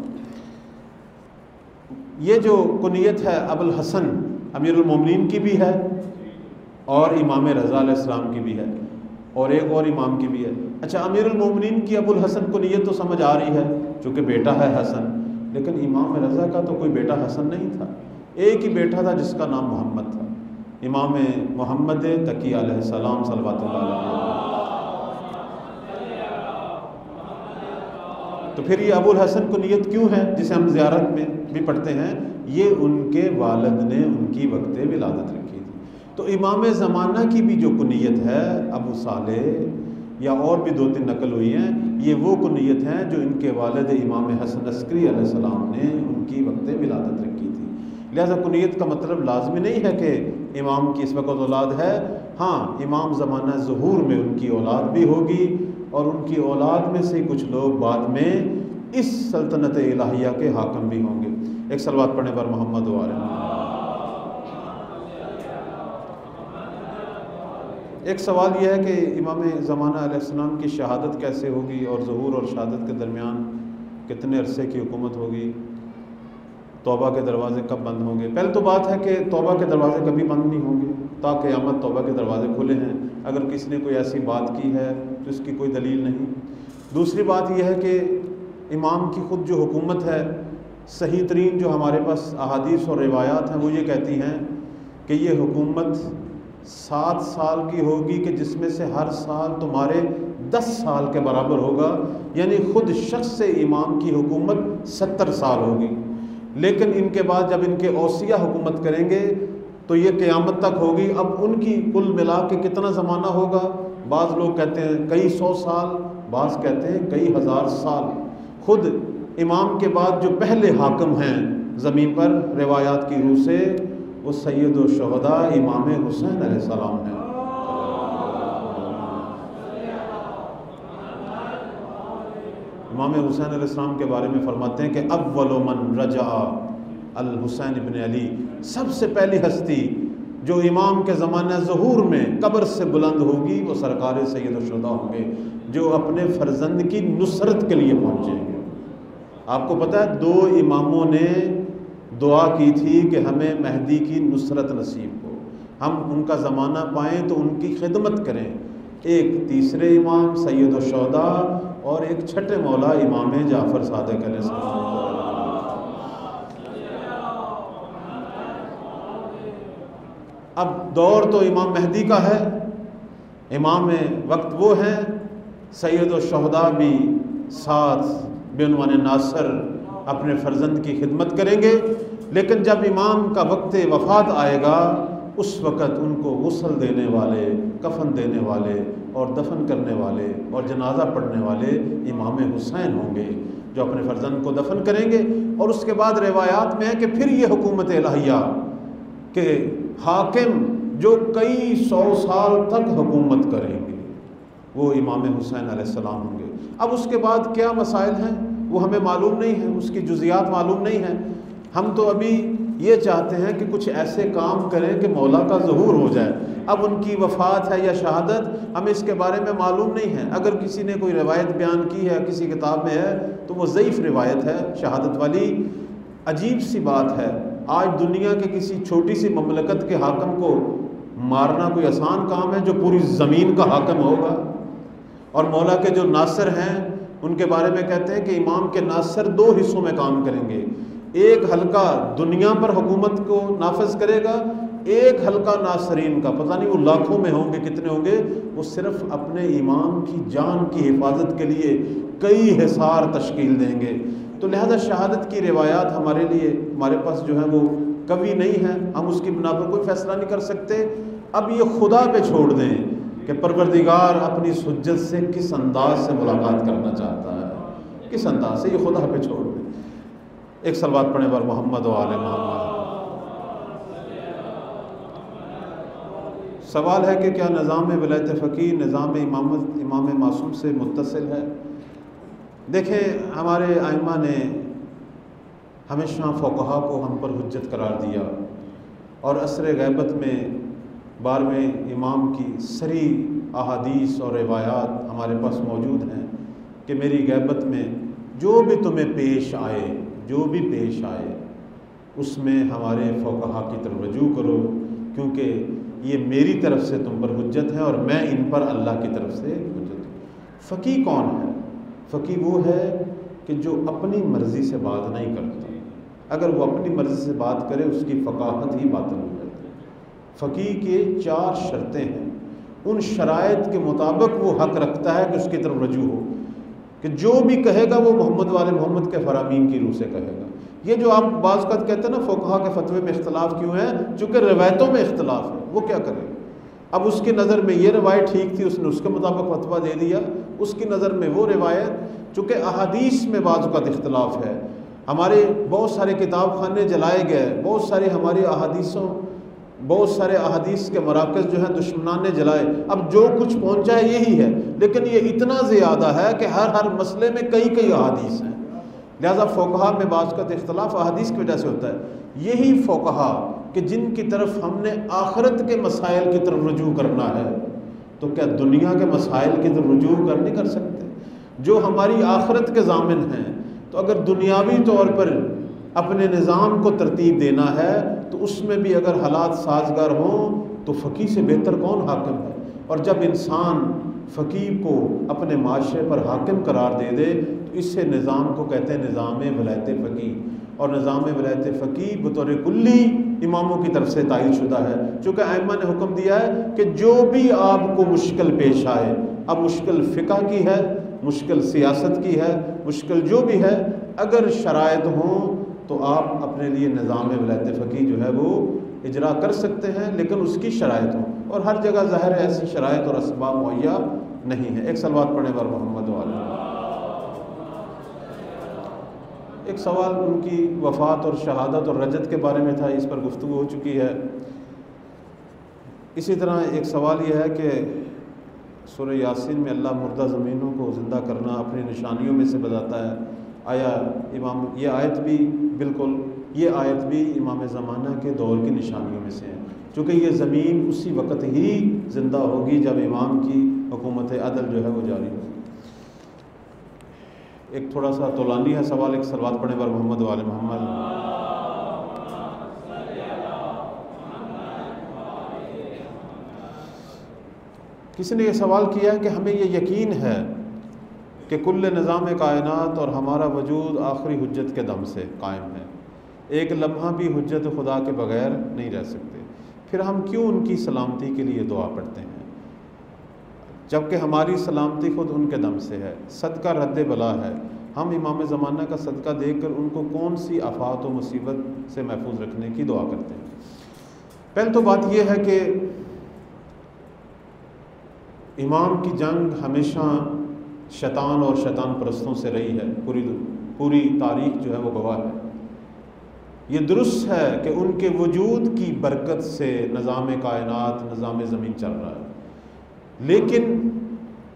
یہ جو کنیت ہے ابو الحسن امیر المومنین کی بھی ہے اور امام رضا علیہ السلام کی بھی ہے اور ایک اور امام کی بھی ہے. اچھا، امیر المومنین کی ابو الحسن کنیت تو سمجھ آ رہی ہے چونکہ بیٹا ہے حسن، لیکن امام رضا کا تو کوئی بیٹا حسن نہیں تھا، ایک ہی بیٹا تھا جس کا نام محمد تھا، امام محمد تقی علیہ السلام صلوات اللہ علیہ. تو پھر یہ ابو الحسن کنیت کیوں ہے جسے ہم زیارت میں بھی پڑھتے ہیں؟ یہ ان کے والد نے ان کی وقت ولادت رکھی تھی. تو امام زمانہ کی بھی جو کنیت ہے ابو صالح یا اور بھی دو تین نقل ہوئی ہیں، یہ وہ کنیت ہیں جو ان کے والد امام حسن عسکری علیہ السلام نے ان کی وقت ولادت رکھی تھی. لہذا کنیت کا مطلب لازمی نہیں ہے کہ امام کی اس وقت اولاد ہے. ہاں، امام زمانہ ظہور میں ان کی اولاد بھی ہوگی اور ان کی اولاد میں سے کچھ لوگ بعد میں اس سلطنت الہیہ کے حاکم بھی ہوں گے. ایک صلوات پڑھنے پر محمد و آلہ محمد. ایک سوال یہ ہے کہ امام زمانہ علیہ السلام کی شہادت کیسے ہوگی اور ظہور اور شہادت کے درمیان کتنے عرصے کی حکومت ہوگی؟ توبہ کے دروازے کب بند ہوں گے؟ پہلے تو بات ہے کہ توبہ کے دروازے کبھی بند نہیں ہوں گے تا قیامت توبہ کے دروازے کھلے ہیں. اگر کسی نے کوئی ایسی بات کی ہے تو اس کی کوئی دلیل نہیں. دوسری بات یہ ہے کہ امام کی خود جو حکومت ہے، صحیح ترین جو ہمارے پاس احادیث اور روایات ہیں وہ یہ کہتی ہیں کہ یہ حکومت سات سال کی ہوگی کہ جس میں سے ہر سال تمہارے دس سال کے برابر ہوگا، یعنی خود شخص سے امام کی حکومت ستر سال ہوگی. لیکن ان کے بعد جب ان کے اوصیہ حکومت کریں گے تو یہ قیامت تک ہوگی. اب ان کی کل ملا کے کتنا زمانہ ہوگا؟ بعض لوگ کہتے ہیں کئی سو سال، بعض کہتے ہیں کئی ہزار سال. خود امام کے بعد جو پہلے حاکم ہیں زمین پر روایات کی روح سے، وہ سید الشہداء امام حسین علیہ السلام ہیں. امام حسین علیہ السلام کے بارے میں فرماتے ہیں کہ اول من رجع الحسین ابن علی، سب سے پہلی ہستی جو امام کے زمانہ ظہور میں قبر سے بلند ہوگی وہ سرکار سید الشہداء ہوں گے، جو اپنے فرزند کی نصرت کے لیے پہنچیں گے. آپ کو پتہ ہے دو اماموں نے دعا کی تھی کہ ہمیں مہدی کی نصرت نصیب ہو، ہم ان کا زمانہ پائیں تو ان کی خدمت کریں. ایک تیسرے امام سید الشہداء اور ایک چھٹے مولا امام جعفر صادق علیہ السلام. اب دور تو امام مہدی کا ہے، امام وقت وہ ہیں، سید الشہداء بھی ساتھ بعنوان ناصر اپنے فرزند کی خدمت کریں گے. لیکن جب امام کا وقت وفات آئے گا اس وقت ان کو غسل دینے والے، کفن دینے والے اور دفن کرنے والے اور جنازہ پڑھنے والے امام حسین ہوں گے جو اپنے فرزند کو دفن کریں گے. اور اس کے بعد روایات میں ہے کہ پھر یہ حکومت الہیہ کہ حاکم جو کئی سو سال تک حکومت کریں گے وہ امام حسین علیہ السلام ہوں گے. اب اس کے بعد کیا مسائل ہیں وہ ہمیں معلوم نہیں ہیں، اس کی جزیات معلوم نہیں ہیں. ہم تو ابھی یہ چاہتے ہیں کہ کچھ ایسے کام کریں کہ مولا کا ظہور ہو جائے. اب ان کی وفات ہے یا شہادت ہمیں اس کے بارے میں معلوم نہیں ہے. اگر کسی نے کوئی روایت بیان کی ہے کسی کتاب میں ہے تو وہ ضعیف روایت ہے شہادت والی. عجیب سی بات ہے, آج دنیا کے کسی چھوٹی سی مملکت کے حاکم کو مارنا کوئی آسان کام ہے جو پوری زمین کا حاکم ہوگا. اور مولا کے جو ناصر ہیں ان کے بارے میں کہتے ہیں کہ امام کے ناصر دو حصوں میں کام کریں گے. ایک حلقہ دنیا پر حکومت کو نافذ کرے گا, ایک حلقہ ناصرین کا, پتہ نہیں وہ لاکھوں میں ہوں گے کتنے ہوں گے, وہ صرف اپنے امام کی جان کی حفاظت کے لیے کئی حصار تشکیل دیں گے. تو لہذا شہادت کی روایات ہمارے لیے ہمارے پاس جو ہے وہ کبھی نہیں ہے, ہم اس کی بنا پر کوئی فیصلہ نہیں کر سکتے. اب یہ خدا پہ چھوڑ دیں کہ پروردگار اپنی اس حجت سے کس انداز سے ملاقات کرنا چاہتا ہے, کس انداز سے, یہ خدا پہ چھوڑ دیں. ایک صلوات پڑھیں بر محمد و آل محمد. سوال ہے کہ کیا نظام ولایت فقیہ نظام امامت امام معصوم سے متصل ہے؟ دیکھیں, ہمارے ائمہ نے ہمیشہ فقہا کو ہم پر حجت قرار دیا, اور عصر غیبت میں بارہویں امام کی صریح احادیث اور روایات ہمارے پاس موجود ہیں کہ میری غیبت میں جو بھی تمہیں پیش آئے جو بھی پیش آئے اس میں ہمارے فقہا کی طرف رجوع کرو, کیونکہ یہ میری طرف سے تم پر حجت ہے اور میں ان پر اللہ کی طرف سے حجت ہوں. فقیہ کون ہے؟ فقیہ وہ ہے کہ جو اپنی مرضی سے بات نہیں کرتا. اگر وہ اپنی مرضی سے بات کرے اس کی فقاہت ہی باطل ہو جاتی ہے. فقیہ کے چار شرطیں ہیں, ان شرائط کے مطابق وہ حق رکھتا ہے کہ اس کی طرف رجوع ہو, کہ جو بھی کہے گا وہ محمد والے محمد کے فرامین کی روح سے کہے گا. یہ جو آپ بعض کا کہتے ہیں نا فقہا کے فتوے میں اختلاف کیوں ہے, چونکہ روایتوں میں اختلاف ہے, وہ کیا کرے. اب اس کی نظر میں یہ روایت ٹھیک تھی, اس نے اس کے مطابق فتویٰ دے دیا, اس کی نظر میں وہ روایت, چونکہ احادیث میں بعض کا اختلاف ہے. ہمارے بہت سارے کتاب خانے جلائے گئے, بہت سارے ہماری احادیثوں بہت سارے احادیث کے مراکز جو ہیں دشمنان نے جلائے. اب جو کچھ پہنچا ہے یہی ہے, لیکن یہ اتنا زیادہ ہے کہ ہر ہر مسئلے میں کئی کئی احادیث ہیں. لہذا فقہا میں بعض کا اختلاف احادیث کی وجہ سے ہوتا ہے. یہی فقہا کہ جن کی طرف ہم نے آخرت کے مسائل کی طرف رجوع کرنا ہے, تو کیا دنیا کے مسائل کی طرف رجوع کر نہیں کر سکتے؟ جو ہماری آخرت کے ضامن ہیں, تو اگر دنیاوی طور پر اپنے نظام کو ترتیب دینا ہے تو اس میں بھی اگر حالات سازگار ہوں تو فقیہ سے بہتر کون حاکم ہے. اور جب انسان فقیہ کو اپنے معاشرے پر حاکم قرار دے دے تو اس سے نظام کو کہتے ہیں نظام ولایت فقیہ. اور نظام ولایت فقیہ بطور کلی اماموں کی طرف سے تائید شدہ ہے, چونکہ ائمہ نے حکم دیا ہے کہ جو بھی آپ کو مشکل پیش آئے, اب مشکل فقہ کی ہے, مشکل سیاست کی ہے, مشکل جو بھی ہے, اگر شرائط ہوں تو آپ اپنے لیے نظام ولایت فقیہ جو ہے وہ اجرا کر سکتے ہیں, لیکن اس کی شرائط ہوں. اور ہر جگہ ظاہر ہے ایسی شرائط اور اسباب مہیا نہیں ہے. ایک صلوات پڑھیں بر محمد والے. ایک سوال ان کی وفات اور شہادت اور رجت کے بارے میں تھا, اس پر گفتگو ہو چکی ہے. اسی طرح ایک سوال یہ ہے کہ سورہ یاسین میں اللہ مردہ زمینوں کو زندہ کرنا اپنی نشانیوں میں سے بتاتا ہے. آیا امام یہ آیت بھی بالکل یہ آیت بھی امام زمانہ کے دور کی نشانیوں میں سے ہے, چونکہ یہ زمین اسی وقت ہی زندہ ہوگی جب امام کی حکومت عدل جو ہے وہ جاری ہوگی. ایک تھوڑا سا طولانی ہے سوال, ایک صلوات پڑھیں بر محمد و آل محمد. کسی نے یہ سوال کیا ہے کہ ہمیں یہ یقین ہے کہ کل نظام کائنات اور ہمارا وجود آخری حجت کے دم سے قائم ہے, ایک لمحہ بھی حجت خدا کے بغیر نہیں رہ سکتے, پھر ہم کیوں ان کی سلامتی کے لیے دعا پڑھتے ہیں جبکہ ہماری سلامتی خود ان کے دم سے ہے. صدقہ رد بلا ہے, ہم امام زمانہ کا صدقہ دیکھ کر ان کو کون سی آفات و مصیبت سے محفوظ رکھنے کی دعا کرتے ہیں. پہلے تو بات یہ ہے کہ امام کی جنگ ہمیشہ شیطان اور شیطان پرستوں سے رہی ہے, پوری پوری تاریخ جو ہے وہ گواہ ہے. یہ درست ہے کہ ان کے وجود کی برکت سے نظام کائنات نظام زمین چل رہا ہے, لیکن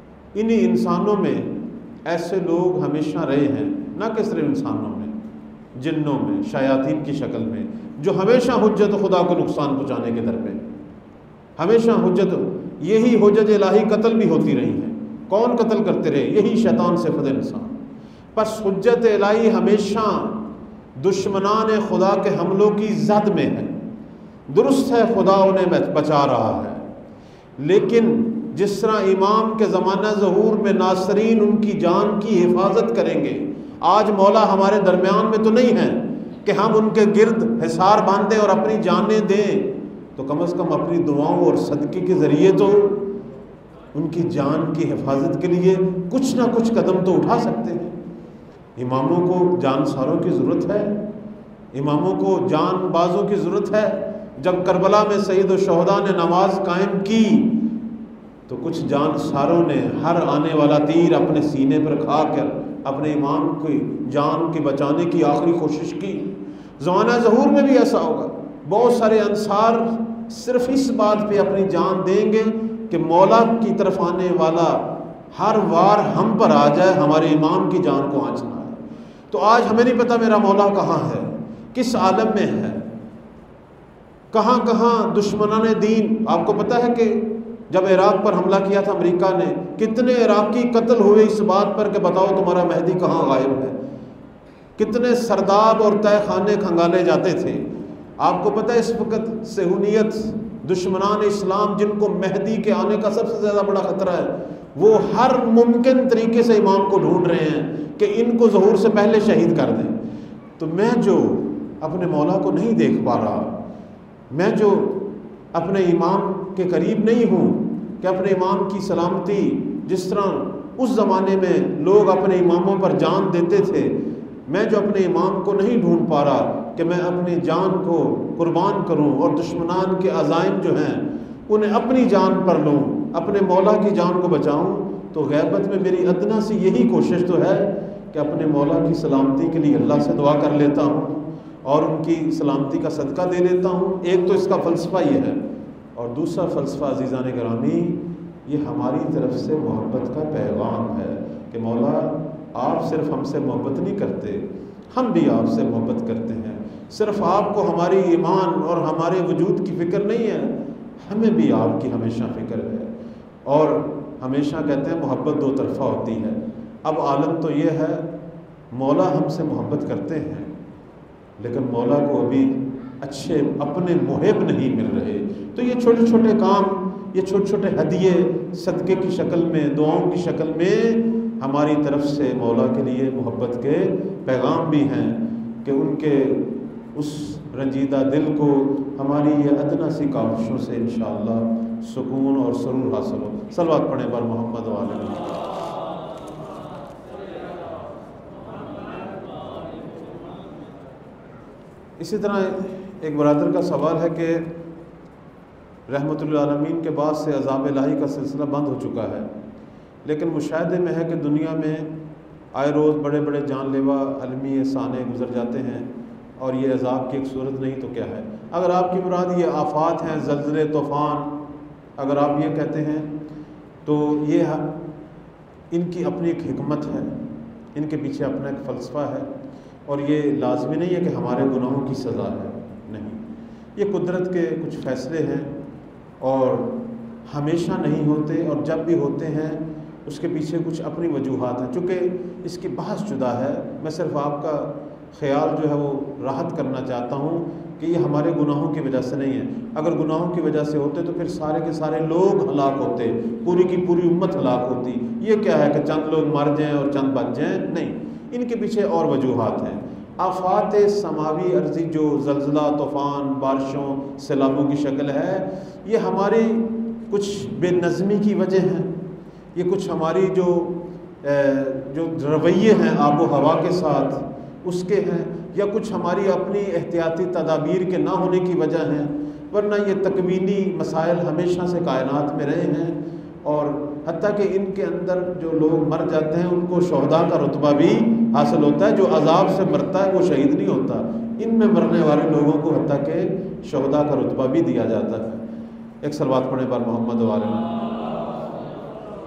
انہی انسانوں میں ایسے لوگ ہمیشہ رہے ہیں, نہ کہ صرف انسانوں میں, جنوں میں، شیاطین کی شکل میں، جو ہمیشہ حجت خدا کو نقصان پہنچانے کے در پہ، ہمیشہ حجت، یہی حجت الہی قتل بھی ہوتی رہی ہیں۔ کون قتل کرتے رہے؟ یہی شیطان صفت انسان۔ پس حجت الہی ہمیشہ دشمنان خدا کے حملوں کی زد میں ہے۔ درست ہے خدا انہیں بچا رہا ہے، لیکن جس طرح امام کے زمانہ ظہور میں ناصرین ان کی جان کی حفاظت کریں گے، آج مولا ہمارے درمیان میں تو نہیں ہے کہ ہم ان کے گرد حصار باندھیں اور اپنی جانیں دیں، تو کم از کم اپنی دعاؤں اور صدقے کے ذریعے تو ان کی جان کی حفاظت کے لیے کچھ نہ کچھ قدم تو اٹھا سکتے ہیں۔ اماموں کو جان ساروں کی ضرورت ہے، اماموں کو جان بازوں کی ضرورت ہے۔ جب کربلا میں سید الشہداء نے نماز قائم کی تو کچھ جان ساروں نے ہر آنے والا تیر اپنے سینے پر کھا کر اپنے امام کی جان کے بچانے کی آخری کوشش کی۔ زمانہ ظہور میں بھی ایسا ہوگا، بہت سارے انصار صرف اس بات پہ اپنی جان دیں گے کہ مولا کی طرف آنے والا ہر وار ہم پر آ جائے، ہمارے امام کی جان کو آنچ نہ آئے۔ تو آج ہمیں نہیں پتہ میرا مولا کہاں ہے، کس عالم میں ہے، کہاں کہاں دشمنان دین۔ آپ کو پتہ ہے کہ جب عراق پر حملہ کیا تھا امریکہ نے، کتنے عراقی قتل ہوئے اس بات پر کہ بتاؤ تمہارا مہدی کہاں غائب ہے، کتنے سرداب اور تہہ خانے کھنگالے جاتے تھے۔ آپ کو پتہ ہے اس وقت صہیونیت، دشمنان اسلام جن کو مہدی کے آنے کا سب سے زیادہ بڑا خطرہ ہے، وہ ہر ممکن طریقے سے امام کو ڈھونڈ رہے ہیں کہ ان کو ظہور سے پہلے شہید کر دیں۔ تو میں جو اپنے مولا کو نہیں دیکھ پا رہا، میں جو اپنے امام کے قریب نہیں ہوں کہ اپنے امام کی سلامتی، جس طرح اس زمانے میں لوگ اپنے اماموں پر جان دیتے تھے، میں جو اپنے امام کو نہیں ڈھونڈ پا رہا کہ میں اپنی جان کو قربان کروں اور دشمنان کے عزائم جو ہیں انہیں اپنی جان پر لوں، اپنے مولا کی جان کو بچاؤں، تو غیبت میں میری ادنا سی یہی کوشش تو ہے کہ اپنے مولا کی سلامتی کے لیے اللہ سے دعا کر لیتا ہوں اور ان کی سلامتی کا صدقہ دے لیتا ہوں۔ ایک تو اس کا فلسفہ یہ ہے، اور دوسرا فلسفہ عزیزان گرامی، یہ ہماری طرف سے محبت کا پیغام ہے کہ مولا آپ صرف ہم سے محبت نہیں کرتے، ہم بھی آپ سے محبت کرتے ہیں۔ صرف آپ کو ہماری ایمان اور ہمارے وجود کی فکر نہیں ہے، ہمیں بھی آپ کی ہمیشہ فکر ہے۔ اور ہمیشہ کہتے ہیں محبت دو طرفہ ہوتی ہے۔ اب عالم تو یہ ہے مولا ہم سے محبت کرتے ہیں، لیکن مولا کو ابھی اچھے اپنے محب نہیں مل رہے۔ تو یہ چھوٹے چھوٹے کام، یہ چھوٹے چھوٹے ہدیے صدقے کی شکل میں، دعاؤں کی شکل میں ہماری طرف سے مولا کے لیے محبت کے پیغام بھی ہیں کہ ان کے اس رنجیدہ دل کو ہماری یہ ادنا سی کاوشوں سے انشاءاللہ سکون اور سرور حاصل ہو۔ صلوات پڑھیں بر محمد و آل محمد۔ اسی طرح ایک برادر کا سوال ہے کہ رحمت للعالمین کے بعد سے عذاب الہی کا سلسلہ بند ہو چکا ہے، لیکن مشاہدے میں ہے کہ دنیا میں آئے روز بڑے بڑے جان لیوا عالمی سانے گزر جاتے ہیں، اور یہ عذاب کی ایک صورت نہیں تو کیا ہے؟ اگر آپ کی مراد یہ آفات ہیں، زلزلے، طوفان، اگر آپ یہ کہتے ہیں تو یہ ان کی اپنی ایک حکمت ہے، ان کے پیچھے اپنا ایک فلسفہ ہے، اور یہ لازمی نہیں ہے کہ ہمارے گناہوں کی سزا ہے، نہیں، یہ قدرت کے کچھ فیصلے ہیں اور ہمیشہ نہیں ہوتے، اور جب بھی ہوتے ہیں اس کے پیچھے کچھ اپنی وجوہات ہیں۔ چونکہ اس کی بحث جدا ہے، میں صرف آپ کا خیال جو ہے وہ راحت کرنا چاہتا ہوں کہ یہ ہمارے گناہوں کی وجہ سے نہیں ہے۔ اگر گناہوں کی وجہ سے ہوتے تو پھر سارے کے سارے لوگ ہلاک ہوتے، پوری کی پوری امت ہلاک ہوتی۔ یہ کیا ہے کہ چند لوگ مر جائیں اور چند بچ جائیں؟ نہیں، ان کے پیچھے اور وجوہات ہیں۔ آفات سماوی عرضی جو زلزلہ، طوفان، بارشوں، سیلابوں کی شکل ہے، یہ ہماری کچھ بے نظمی کی وجہ ہیں، یہ کچھ ہماری جو جو رویے ہیں آب و ہوا کے ساتھ اس کے ہیں، یا کچھ ہماری اپنی احتیاطی تدابیر کے نہ ہونے کی وجہ ہیں، ورنہ یہ تکوینی مسائل ہمیشہ سے کائنات میں رہے ہیں، اور حتیٰ کہ ان کے اندر جو لوگ مر جاتے ہیں ان کو شہداء کا رتبہ بھی حاصل ہوتا ہے۔ جو عذاب سے مرتا ہے وہ شہید نہیں ہوتا، ان میں مرنے والے لوگوں کو حتیٰ کہ شہداء کا رتبہ بھی دیا جاتا ہے۔ ایک صلوات پڑھیں بر محمد و آل محمد۔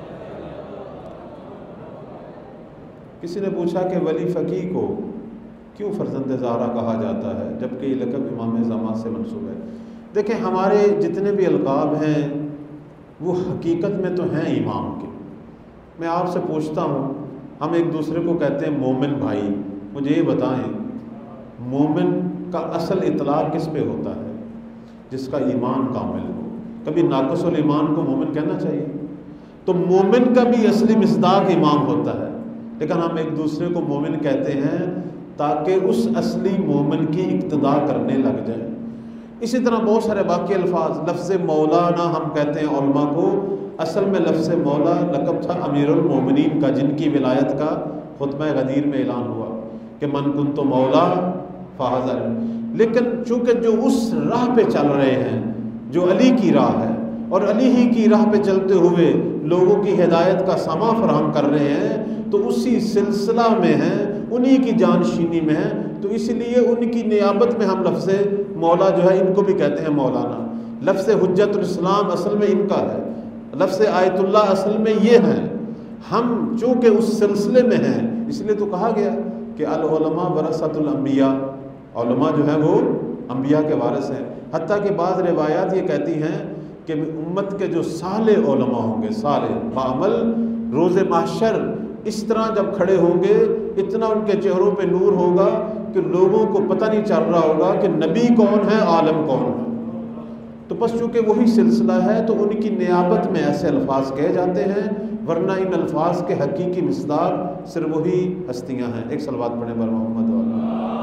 کسی نے پوچھا کہ ولی فقیہ کو کیوں فرزند زہرا کہا جاتا ہے جبکہ یہ لقب امام زمان سے منسوب ہے؟ دیکھیں ہمارے جتنے بھی القاب ہیں وہ حقیقت میں تو ہیں امام کے. میں آپ سے پوچھتا ہوں، ہم ایک دوسرے کو کہتے ہیں مومن بھائی، مجھے یہ بتائیں مومن کا اصل اطلاق کس پہ ہوتا ہے؟ جس کا ایمان کامل ہو. کبھی ناقص الایمان کو مومن کہنا چاہیے؟ تو مومن کا بھی اصلی مصداق امام ہوتا ہے، لیکن ہم ایک دوسرے کو مومن کہتے ہیں تاکہ اس اصلی مومن کی اقتداء کرنے لگ جائیں. اسی طرح بہت سارے باقی الفاظ، لفظ مولانا ہم کہتے ہیں علماء کو، اصل میں لفظ مولا لقب تھا امیر المومنین کا، جن کی ولایت کا خطبہ غدیر میں اعلان ہوا کہ من کنت مولا فہذا. لیکن چونکہ جو اس راہ پہ چل رہے ہیں جو علی کی راہ ہے، اور علی ہی کی راہ پہ چلتے ہوئے لوگوں کی ہدایت کا سامان فراہم کر رہے ہیں، تو اسی سلسلہ میں ہیں، انہی کی جانشینی میں ہیں، تو اس لیے ان کی نیابت میں ہم لفظ مولا جو ہے ان کو بھی کہتے ہیں مولانا. لفظ حجت الاسلام اصل میں ان کا ہے، لفظ آیت اللہ اصل میں یہ ہیں. ہم چونکہ اس سلسلے میں ہیں اس لیے تو کہا گیا کہ العلماء ورثۃ الانبیاء، علماء جو ہیں وہ انبیاء کے وارث ہیں. حتیٰ کہ بعض روایات یہ کہتی ہیں کہ امت کے جو صالح علماء ہوں گے، صالح بعمل، روز محشر اس طرح جب کھڑے ہوں گے، اتنا ان کے چہروں پہ نور ہوگا کہ لوگوں کو پتہ نہیں چل رہا ہوگا کہ نبی کون ہے، عالم کون ہے. تو بس چونکہ وہی سلسلہ ہے تو ان کی نیابت میں ایسے الفاظ کہے جاتے ہیں، ورنہ ان الفاظ کے حقیقی مصداق صرف وہی ہستیاں ہیں. ایک صلوات پڑھیں بر محمد والا.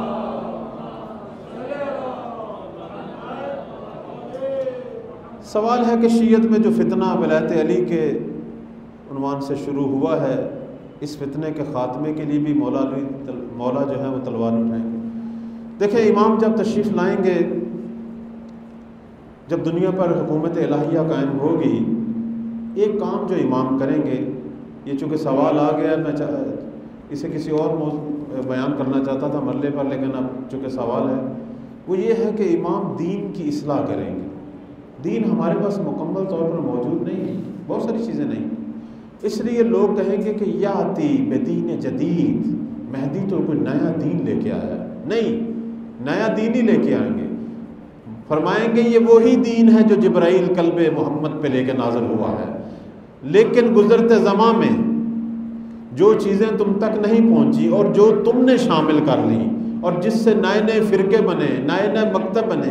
سوال ہے کہ شیعت میں جو فتنہ ولایت علی کے عنوان سے شروع ہوا ہے، اس فتنے کے خاتمے کے لیے بھی مولا مولا جو ہے وہ تلوار اٹھائیں گے. دیکھیں امام جب تشریف لائیں گے، جب دنیا پر حکومت الہیہ قائم ہوگی، ایک کام جو امام کریں گے، یہ چونکہ سوال آ گیا، میں اسے کسی اور موضوع بیان کرنا چاہتا تھا مرلے پر، لیکن اب چونکہ سوال ہے، وہ یہ ہے کہ امام دین کی اصلاح کریں گے. دین ہمارے پاس مکمل طور پر موجود نہیں ہے، بہت ساری چیزیں نہیں، اس لیے لوگ کہیں گے کہ یاتی بدین جدید، مہدی تو کوئی نیا دین لے کے آیا ہے. نہیں، نیا دین ہی لے کے آئیں گے. فرمائیں گے یہ وہی دین ہے جو جبرائیل قلب محمد پہ لے کے نازل ہوا ہے، لیکن گزرتے زمان میں جو چیزیں تم تک نہیں پہنچی اور جو تم نے شامل کر لی اور جس سے نئے نئے فرقے بنے، نئے نئے مکتب بنے،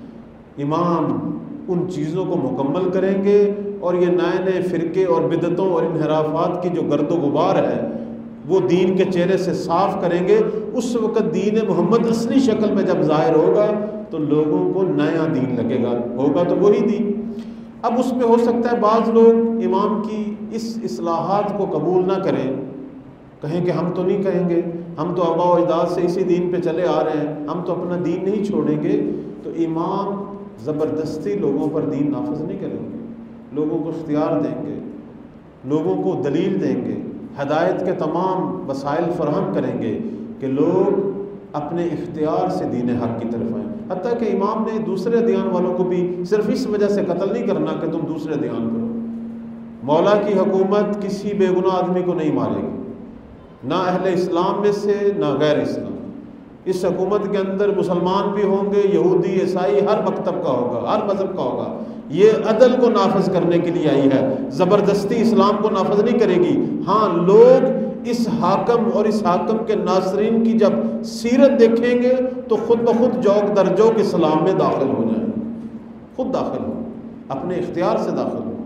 امام ان چیزوں کو مکمل کریں گے اور یہ نئے نئے فرقے اور بدعتوں اور انحرافات کی جو گرد و غبار ہے وہ دین کے چہرے سے صاف کریں گے. اس وقت دین محمد اصلی شکل میں جب ظاہر ہوگا تو لوگوں کو نیا دین لگے گا، ہوگا تو وہی دین. اب اس میں ہو سکتا ہے بعض لوگ امام کی اس اصلاحات کو قبول نہ کریں، کہیں کہ ہم تو نہیں کہیں گے، ہم تو آباء و اجداد سے اسی دین پہ چلے آ رہے ہیں، ہم تو اپنا دین نہیں چھوڑیں گے. تو امام زبردستی لوگوں پر دین نافذ نہیں کریں گے، لوگوں کو اختیار دیں گے، لوگوں کو دلیل دیں گے، ہدایت کے تمام وسائل فراہم کریں گے کہ لوگ اپنے اختیار سے دین حق کی طرف آئیں. حتیٰ کہ امام نے دوسرے دیان والوں کو بھی صرف اس وجہ سے قتل نہیں کرنا کہ تم دوسرے دیان کرو. مولا کی حکومت کسی بے گناہ آدمی کو نہیں مارے گی، نہ اہل اسلام میں سے نہ غیر اسلام. اس حکومت کے اندر مسلمان بھی ہوں گے، یہودی، عیسائی، ہر مکتب کا ہوگا، ہر مذہب کا ہوگا. یہ عدل کو نافذ کرنے کے لیے آئی ہے، زبردستی اسلام کو نافذ نہیں کرے گی. ہاں لوگ اس حاکم اور اس حاکم کے ناصرین کی جب سیرت دیکھیں گے تو خود بخود جوک در جوک اسلام میں داخل ہو جائیں، خود داخل ہو، اپنے اختیار سے داخل ہو.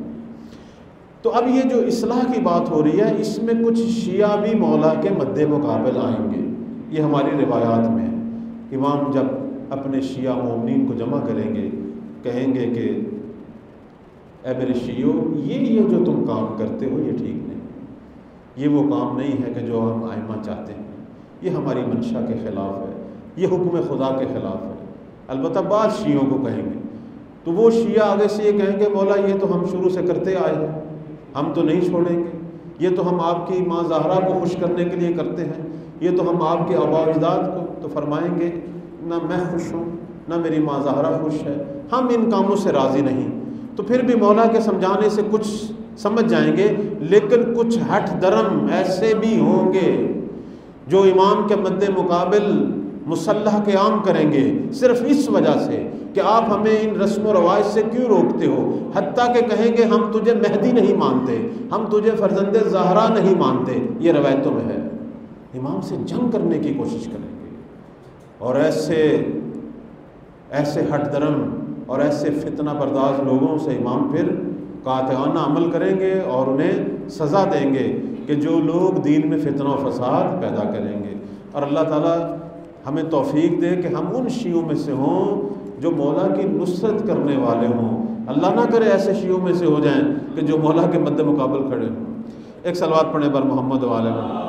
تو اب یہ جو اصلاح کی بات ہو رہی ہے، اس میں کچھ شیعہ بھی مولا کے مد مقابل آئیں گے. یہ ہماری روایات میں ہے. امام جب اپنے شیعہ مومنین کو جمع کریں گے، کہیں گے کہ اے میرے شیعو، یہ یہ جو تم کام کرتے ہو یہ ٹھیک نہیں، یہ وہ کام نہیں ہے کہ جو ہم ائمہ چاہتے ہیں، یہ ہماری منشا کے خلاف ہے، یہ حکم خدا کے خلاف ہے. البتہ بعض شیعوں کو کہیں گے تو وہ شیعہ آگے سے یہ کہیں گے مولا یہ تو ہم شروع سے کرتے آئے ہیں، ہم تو نہیں چھوڑیں گے، یہ تو ہم آپ کی ماں زہرا کو خوش کرنے کے لیے کرتے ہیں، یہ تو ہم آپ کے آباء و اجداد کو. تو فرمائیں گے نہ میں خوش ہوں نہ میری ماں زہرا خوش ہے، ہم ان کاموں سے راضی نہیں. تو پھر بھی مولا کے سمجھانے سے کچھ سمجھ جائیں گے، لیکن کچھ ہٹ درم ایسے بھی ہوں گے جو امام کے مد مقابل مسلح قیام کریں گے صرف اس وجہ سے کہ آپ ہمیں ان رسم و رواج سے کیوں روکتے ہو، حتیٰ کہ کہیں گے ہم تجھے مہدی نہیں مانتے، ہم تجھے فرزند زہرا نہیں مانتے، یہ روایتوں میں ہے۔ امام سے جنگ کرنے کی کوشش کریں گے اور ایسے ایسے ہٹ درم اور ایسے فتنہ برداز لوگوں سے امام پھر قاطعانہ عمل کریں گے اور انہیں سزا دیں گے کہ جو لوگ دین میں فتنہ و فساد پیدا کریں گے۔ اور اللہ تعالیٰ ہمیں توفیق دے کہ ہم ان شیعوں میں سے ہوں جو مولا کی نصرت کرنے والے ہوں، اللہ نہ کرے ایسے شیعوں میں سے ہو جائیں کہ جو مولا کے مد مقابل کھڑے ہوں۔ ایک صلوات پڑھیں بر محمد و آل محمد۔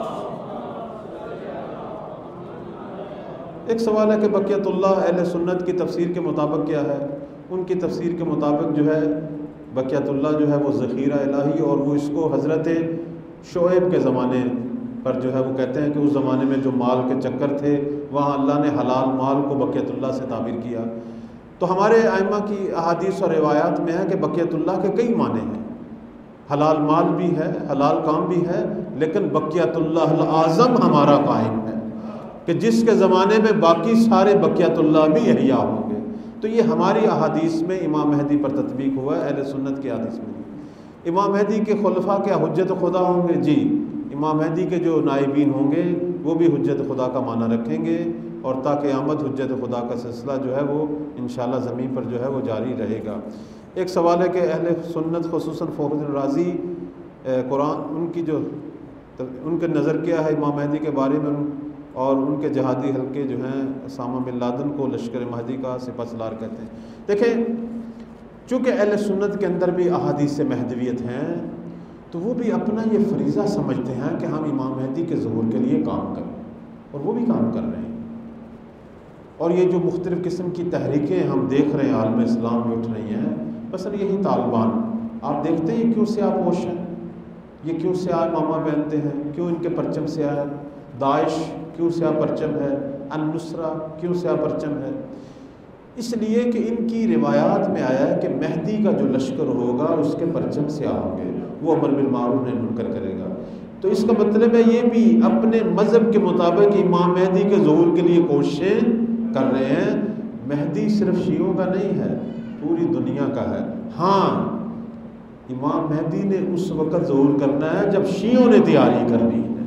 ایک سوال ہے کہ بقیت اللہ اہل سنت کی تفسیر کے مطابق کیا ہے؟ ان کی تفسیر کے مطابق جو ہے بقیت اللہ جو ہے وہ ذخیرہ الہی، اور وہ اس کو حضرت شعیب کے زمانے پر جو ہے وہ کہتے ہیں کہ اس زمانے میں جو مال کے چکر تھے وہاں اللہ نے حلال مال کو بقیت اللہ سے تعبیر کیا۔ تو ہمارے ائمہ کی احادیث اور روایات میں ہے کہ بقیت اللہ کے کئی معنی ہیں، حلال مال بھی ہے، حلال کام بھی ہے، لیکن بقیت اللہ الاعظم ہمارا قائم ہے کہ جس کے زمانے میں باقی سارے بقیت اللہ بھی احیا ہوں گے۔ تو یہ ہماری احادیث میں امام مہدی پر تطبیق ہوا ہے، اہل سنت کی احادیث میں نہیں۔ امام مہدی کے خلفاء کیا حجت خدا ہوں گے؟ جی، امام مہدی کے جو نائبین ہوں گے وہ بھی حجت خدا کا معنی رکھیں گے، اور تا قیامت حجت خدا کا سلسلہ جو ہے وہ انشاءاللہ زمین پر جو ہے وہ جاری رہے گا۔ ایک سوال ہے کہ اہل سنت خصوصاً فخر الدین رازی قرآن ان کی جو ان کا نظر کیا ہے امام مہدی کے بارے میں، اور ان کے جہادی حلقے جو ہیں اسامہ بن لادن کو لشکر مہدی کا سپہ سالار کہتے ہیں۔ دیکھیں، چونکہ اہل سنت کے اندر بھی احادیث مہدویت ہیں تو وہ بھی اپنا یہ فریضہ سمجھتے ہیں کہ ہم امام مہدی کے ظہور کے لیے کام کریں، اور وہ بھی کام کر رہے ہیں۔ اور یہ جو مختلف قسم کی تحریکیں ہم دیکھ رہے ہیں عالم اسلام میں اٹھ رہی ہیں، بس یہی طالبان آپ دیکھتے ہیں کیوں سیاہ پوش ہیں، یہ کیوں سیاہ امامہ پہنتے ہیں، کیوں ان کے پرچم سیاہ ہے، داعش کیوں سیاہ پرچم ہے، النصرہ کیوں سیاہ پرچم ہے؟ اس لیے کہ ان کی روایات میں آیا ہے کہ مہدی کا جو لشکر ہوگا اس کے پرچم سیاہ ہوں گے، وہ امر بالمعروف نہی منکر کرے گا۔ تو اس کا مطلب ہے یہ بھی اپنے مذہب کے مطابق امام مہدی کے ظہور کے لیے کوششیں کر رہے ہیں۔ مہدی صرف شیعوں کا نہیں ہے، پوری دنیا کا ہے۔ ہاں، امام مہدی نے اس وقت ظہور کرنا ہے جب شیعوں نے تیاری کرنی ہے،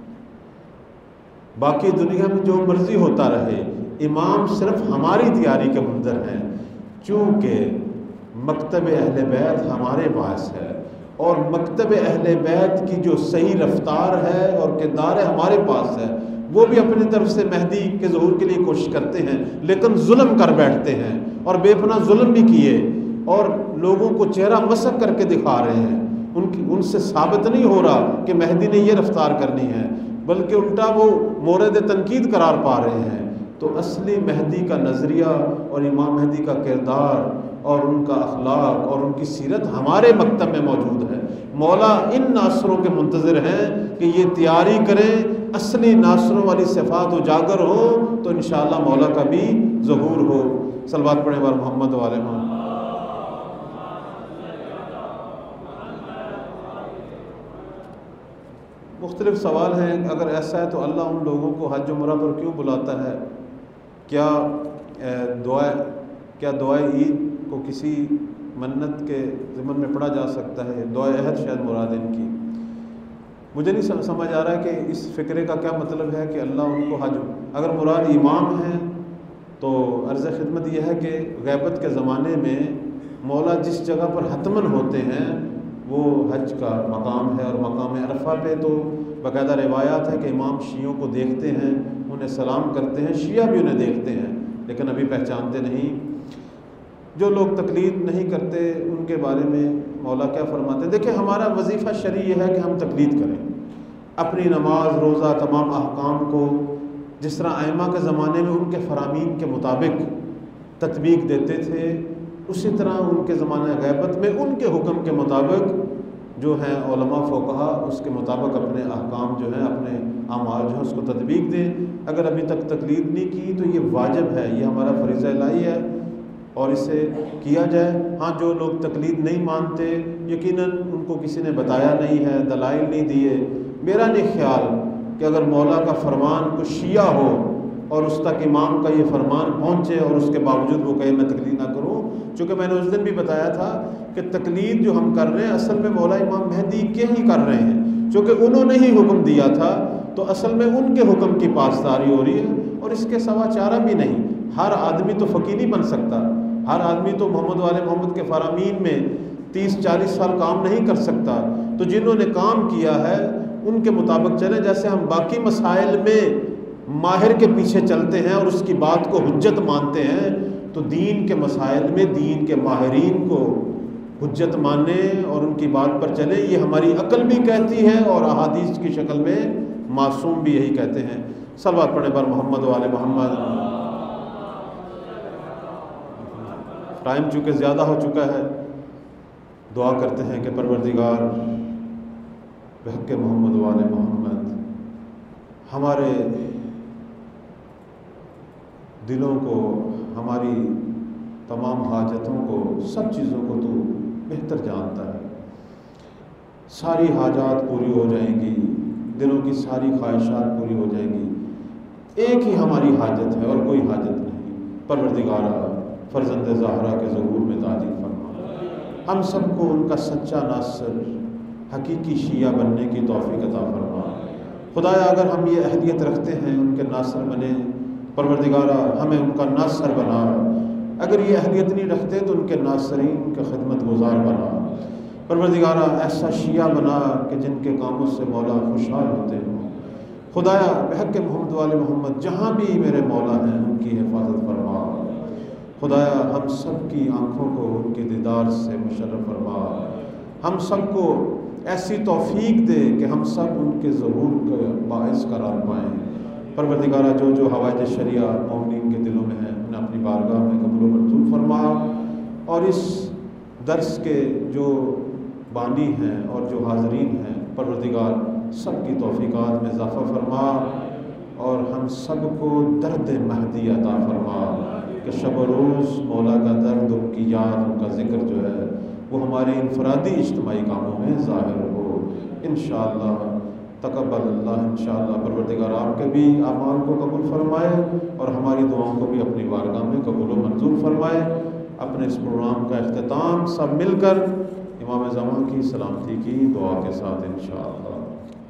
باقی دنیا میں جو مرضی ہوتا رہے، امام صرف ہماری تیاری کے منظر ہیں۔ چونکہ مکتب اہل بیت ہمارے پاس ہے، اور مکتب اہل بیت کی جو صحیح رفتار ہے اور کردار ہے ہمارے پاس ہے، وہ بھی اپنی طرف سے مہدی کے ظہور کے لیے کوشش کرتے ہیں، لیکن ظلم کر بیٹھتے ہیں، اور بے پناہ ظلم بھی کیے، اور لوگوں کو چہرہ مسخ کر کے دکھا رہے ہیں۔ ان کی ان سے ثابت نہیں ہو رہا کہ مہدی نے یہ رفتار کرنی ہے، بلکہ الٹا وہ مورد تنقید قرار پا رہے ہیں۔ تو اصلی مہدی کا نظریہ اور امام مہدی کا کردار اور ان کا اخلاق اور ان کی سیرت ہمارے مکتب میں موجود ہے۔ مولا ان ناصروں کے منتظر ہیں کہ یہ تیاری کریں، اصلی ناصروں والی صفات اجاگر ہوں تو انشاءاللہ مولا کا بھی ظہور ہو۔ صلوات پڑھیں بر محمد و آل محمد۔ مختلف سوال ہیں، اگر ایسا ہے تو اللہ ان لوگوں کو حج عمرہ پر کیوں بلاتا ہے؟ کیا دعا کیا دعائے عید کو کسی منت کے ضمن میں پڑھا جا سکتا ہے؟ دعائے عہد شاید مراد ان کی، مجھے نہیں سمجھ آ رہا ہے کہ اس فکرے کا کیا مطلب ہے کہ اللہ ان کو حج، اگر مراد امام ہے تو عرض خدمت یہ ہے کہ غیبت کے زمانے میں مولا جس جگہ پر حتمن ہوتے ہیں وہ حج کا مقام ہے، اور مقام عرفہ پہ تو باقاعدہ روایات ہے کہ امام شیعوں کو دیکھتے ہیں، انہیں سلام کرتے ہیں، شیعہ بھی انہیں دیکھتے ہیں لیکن ابھی پہچانتے نہیں۔ جو لوگ تقلید نہیں کرتے ان کے بارے میں مولا کیا فرماتے ہیں؟ دیکھیں، ہمارا وظیفہ شرعی یہ ہے کہ ہم تقلید کریں، اپنی نماز روزہ تمام احکام کو جس طرح ائمہ کے زمانے میں ان کے فرامین کے مطابق تطبیق دیتے تھے، اسی طرح ان کے زمانہ غیبت میں ان کے حکم کے مطابق جو ہیں علماء فقہا اس کے مطابق اپنے احکام جو ہیں اپنے اعمال جو ہیں اس کو تطبیق دیں۔ اگر ابھی تک تقلید نہیں کی تو یہ واجب ہے، یہ ہمارا فریضہ الہی ہے اور اسے کیا جائے۔ ہاں، جو لوگ تقلید نہیں مانتے یقیناً ان کو کسی نے بتایا نہیں ہے، دلائل نہیں دیے۔ میرا نہیں خیال کہ اگر مولا کا فرمان کوئی شیعہ ہو اور اس تک امام کا یہ فرمان پہنچے اور اس کے باوجود وہ کہے میں تقلید نہ کروں. چونکہ میں نے اس دن بھی بتایا تھا کہ تقلید جو ہم کر رہے ہیں اصل میں مولا امام مہدی کے ہی کر رہے ہیں، چونکہ انہوں نے ہی حکم دیا تھا، تو اصل میں ان کے حکم کی پاسداری ہو رہی ہے، اور اس کے سوا چارہ بھی نہیں. ہر آدمی تو فقیہ نہیں بن سکتا، ہر آدمی تو محمد والے محمد کے فرامین میں تیس چالیس سال کام نہیں کر سکتا. تو جنہوں نے کام کیا ہے ان کے مطابق چلیں. جیسے ہم باقی مسائل میں ماہر کے پیچھے چلتے ہیں اور اس کی بات کو حجت مانتے ہیں، تو دین کے مسائل میں دین کے ماہرین کو حجت مانیں اور ان کی بات پر چلیں. یہ ہماری عقل بھی کہتی ہے اور احادیث کی شکل میں معصوم بھی یہی کہتے ہیں. صلوات پڑھنے پر محمد والے محمد. ٹائم چونکہ زیادہ ہو چکا ہے، دعا کرتے ہیں کہ پروردگار بحق محمد والے محمد ہمارے دلوں کو، ہماری تمام حاجتوں کو، سب چیزوں کو تو بہتر جانتا ہے. ساری حاجات پوری ہو جائیں گی، دلوں کی ساری خواہشات پوری ہو جائیں گی. ایک ہی ہماری حاجت ہے اور کوئی حاجت نہیں. پروردگارہ فرزند زہرا کے ظہور میں تعجیل فرما، ہم سب کو ان کا سچا ناصر، حقیقی شیعہ بننے کی توفیق عطا فرما. خدایا اگر ہم یہ اہلیت رکھتے ہیں ان کے ناصر بنے، پروردگارہ ہمیں ان کا ناصر بنا. اگر یہ اہلیت نہیں رکھتے تو ان کے ناصرین کے خدمت گزار بنا. پروردگارہ ایسا شیعہ بنا کہ جن کے کاموں سے مولا خوشحال ہوتے ہوں. خدایا بحق محمد والے محمد جہاں بھی میرے مولا ہیں ان کی حفاظت فرما. خدایا ہم سب کی آنکھوں کو ان کے دیدار سے مشرف فرما. ہم سب کو ایسی توفیق دے کہ ہم سب ان کے ظہور کا باعث قرار پائیں. پروردگارہ جو جو حوائج شریعہ مومنین کے دلوں میں ہیں انہیں اپنی بارگاہ میں قبول و منظور فرما، اور اس درس کے جو بانی ہیں اور جو حاضرین ہیں پروردگار سب کی توفیقات میں اضافہ فرما، اور ہم سب کو درد مہدی عطا فرما کہ شب و روز مولا کا درد، ان کی یاد، ان کا ذکر جو ہے وہ ہمارے انفرادی اجتماعی کاموں میں ظاہر ہو. انشاءاللہ تقبل اللہ. انشاءاللہ پروردگار آپ کے بھی اعمال کو قبول فرمائے اور ہماری دعاؤں کو بھی اپنی بارگاہ میں قبول و منظور فرمائے. اپنے اس پروگرام کا اختتام سب مل کر امام زمان کی سلامتی کی دعا کے ساتھ انشاءاللہ.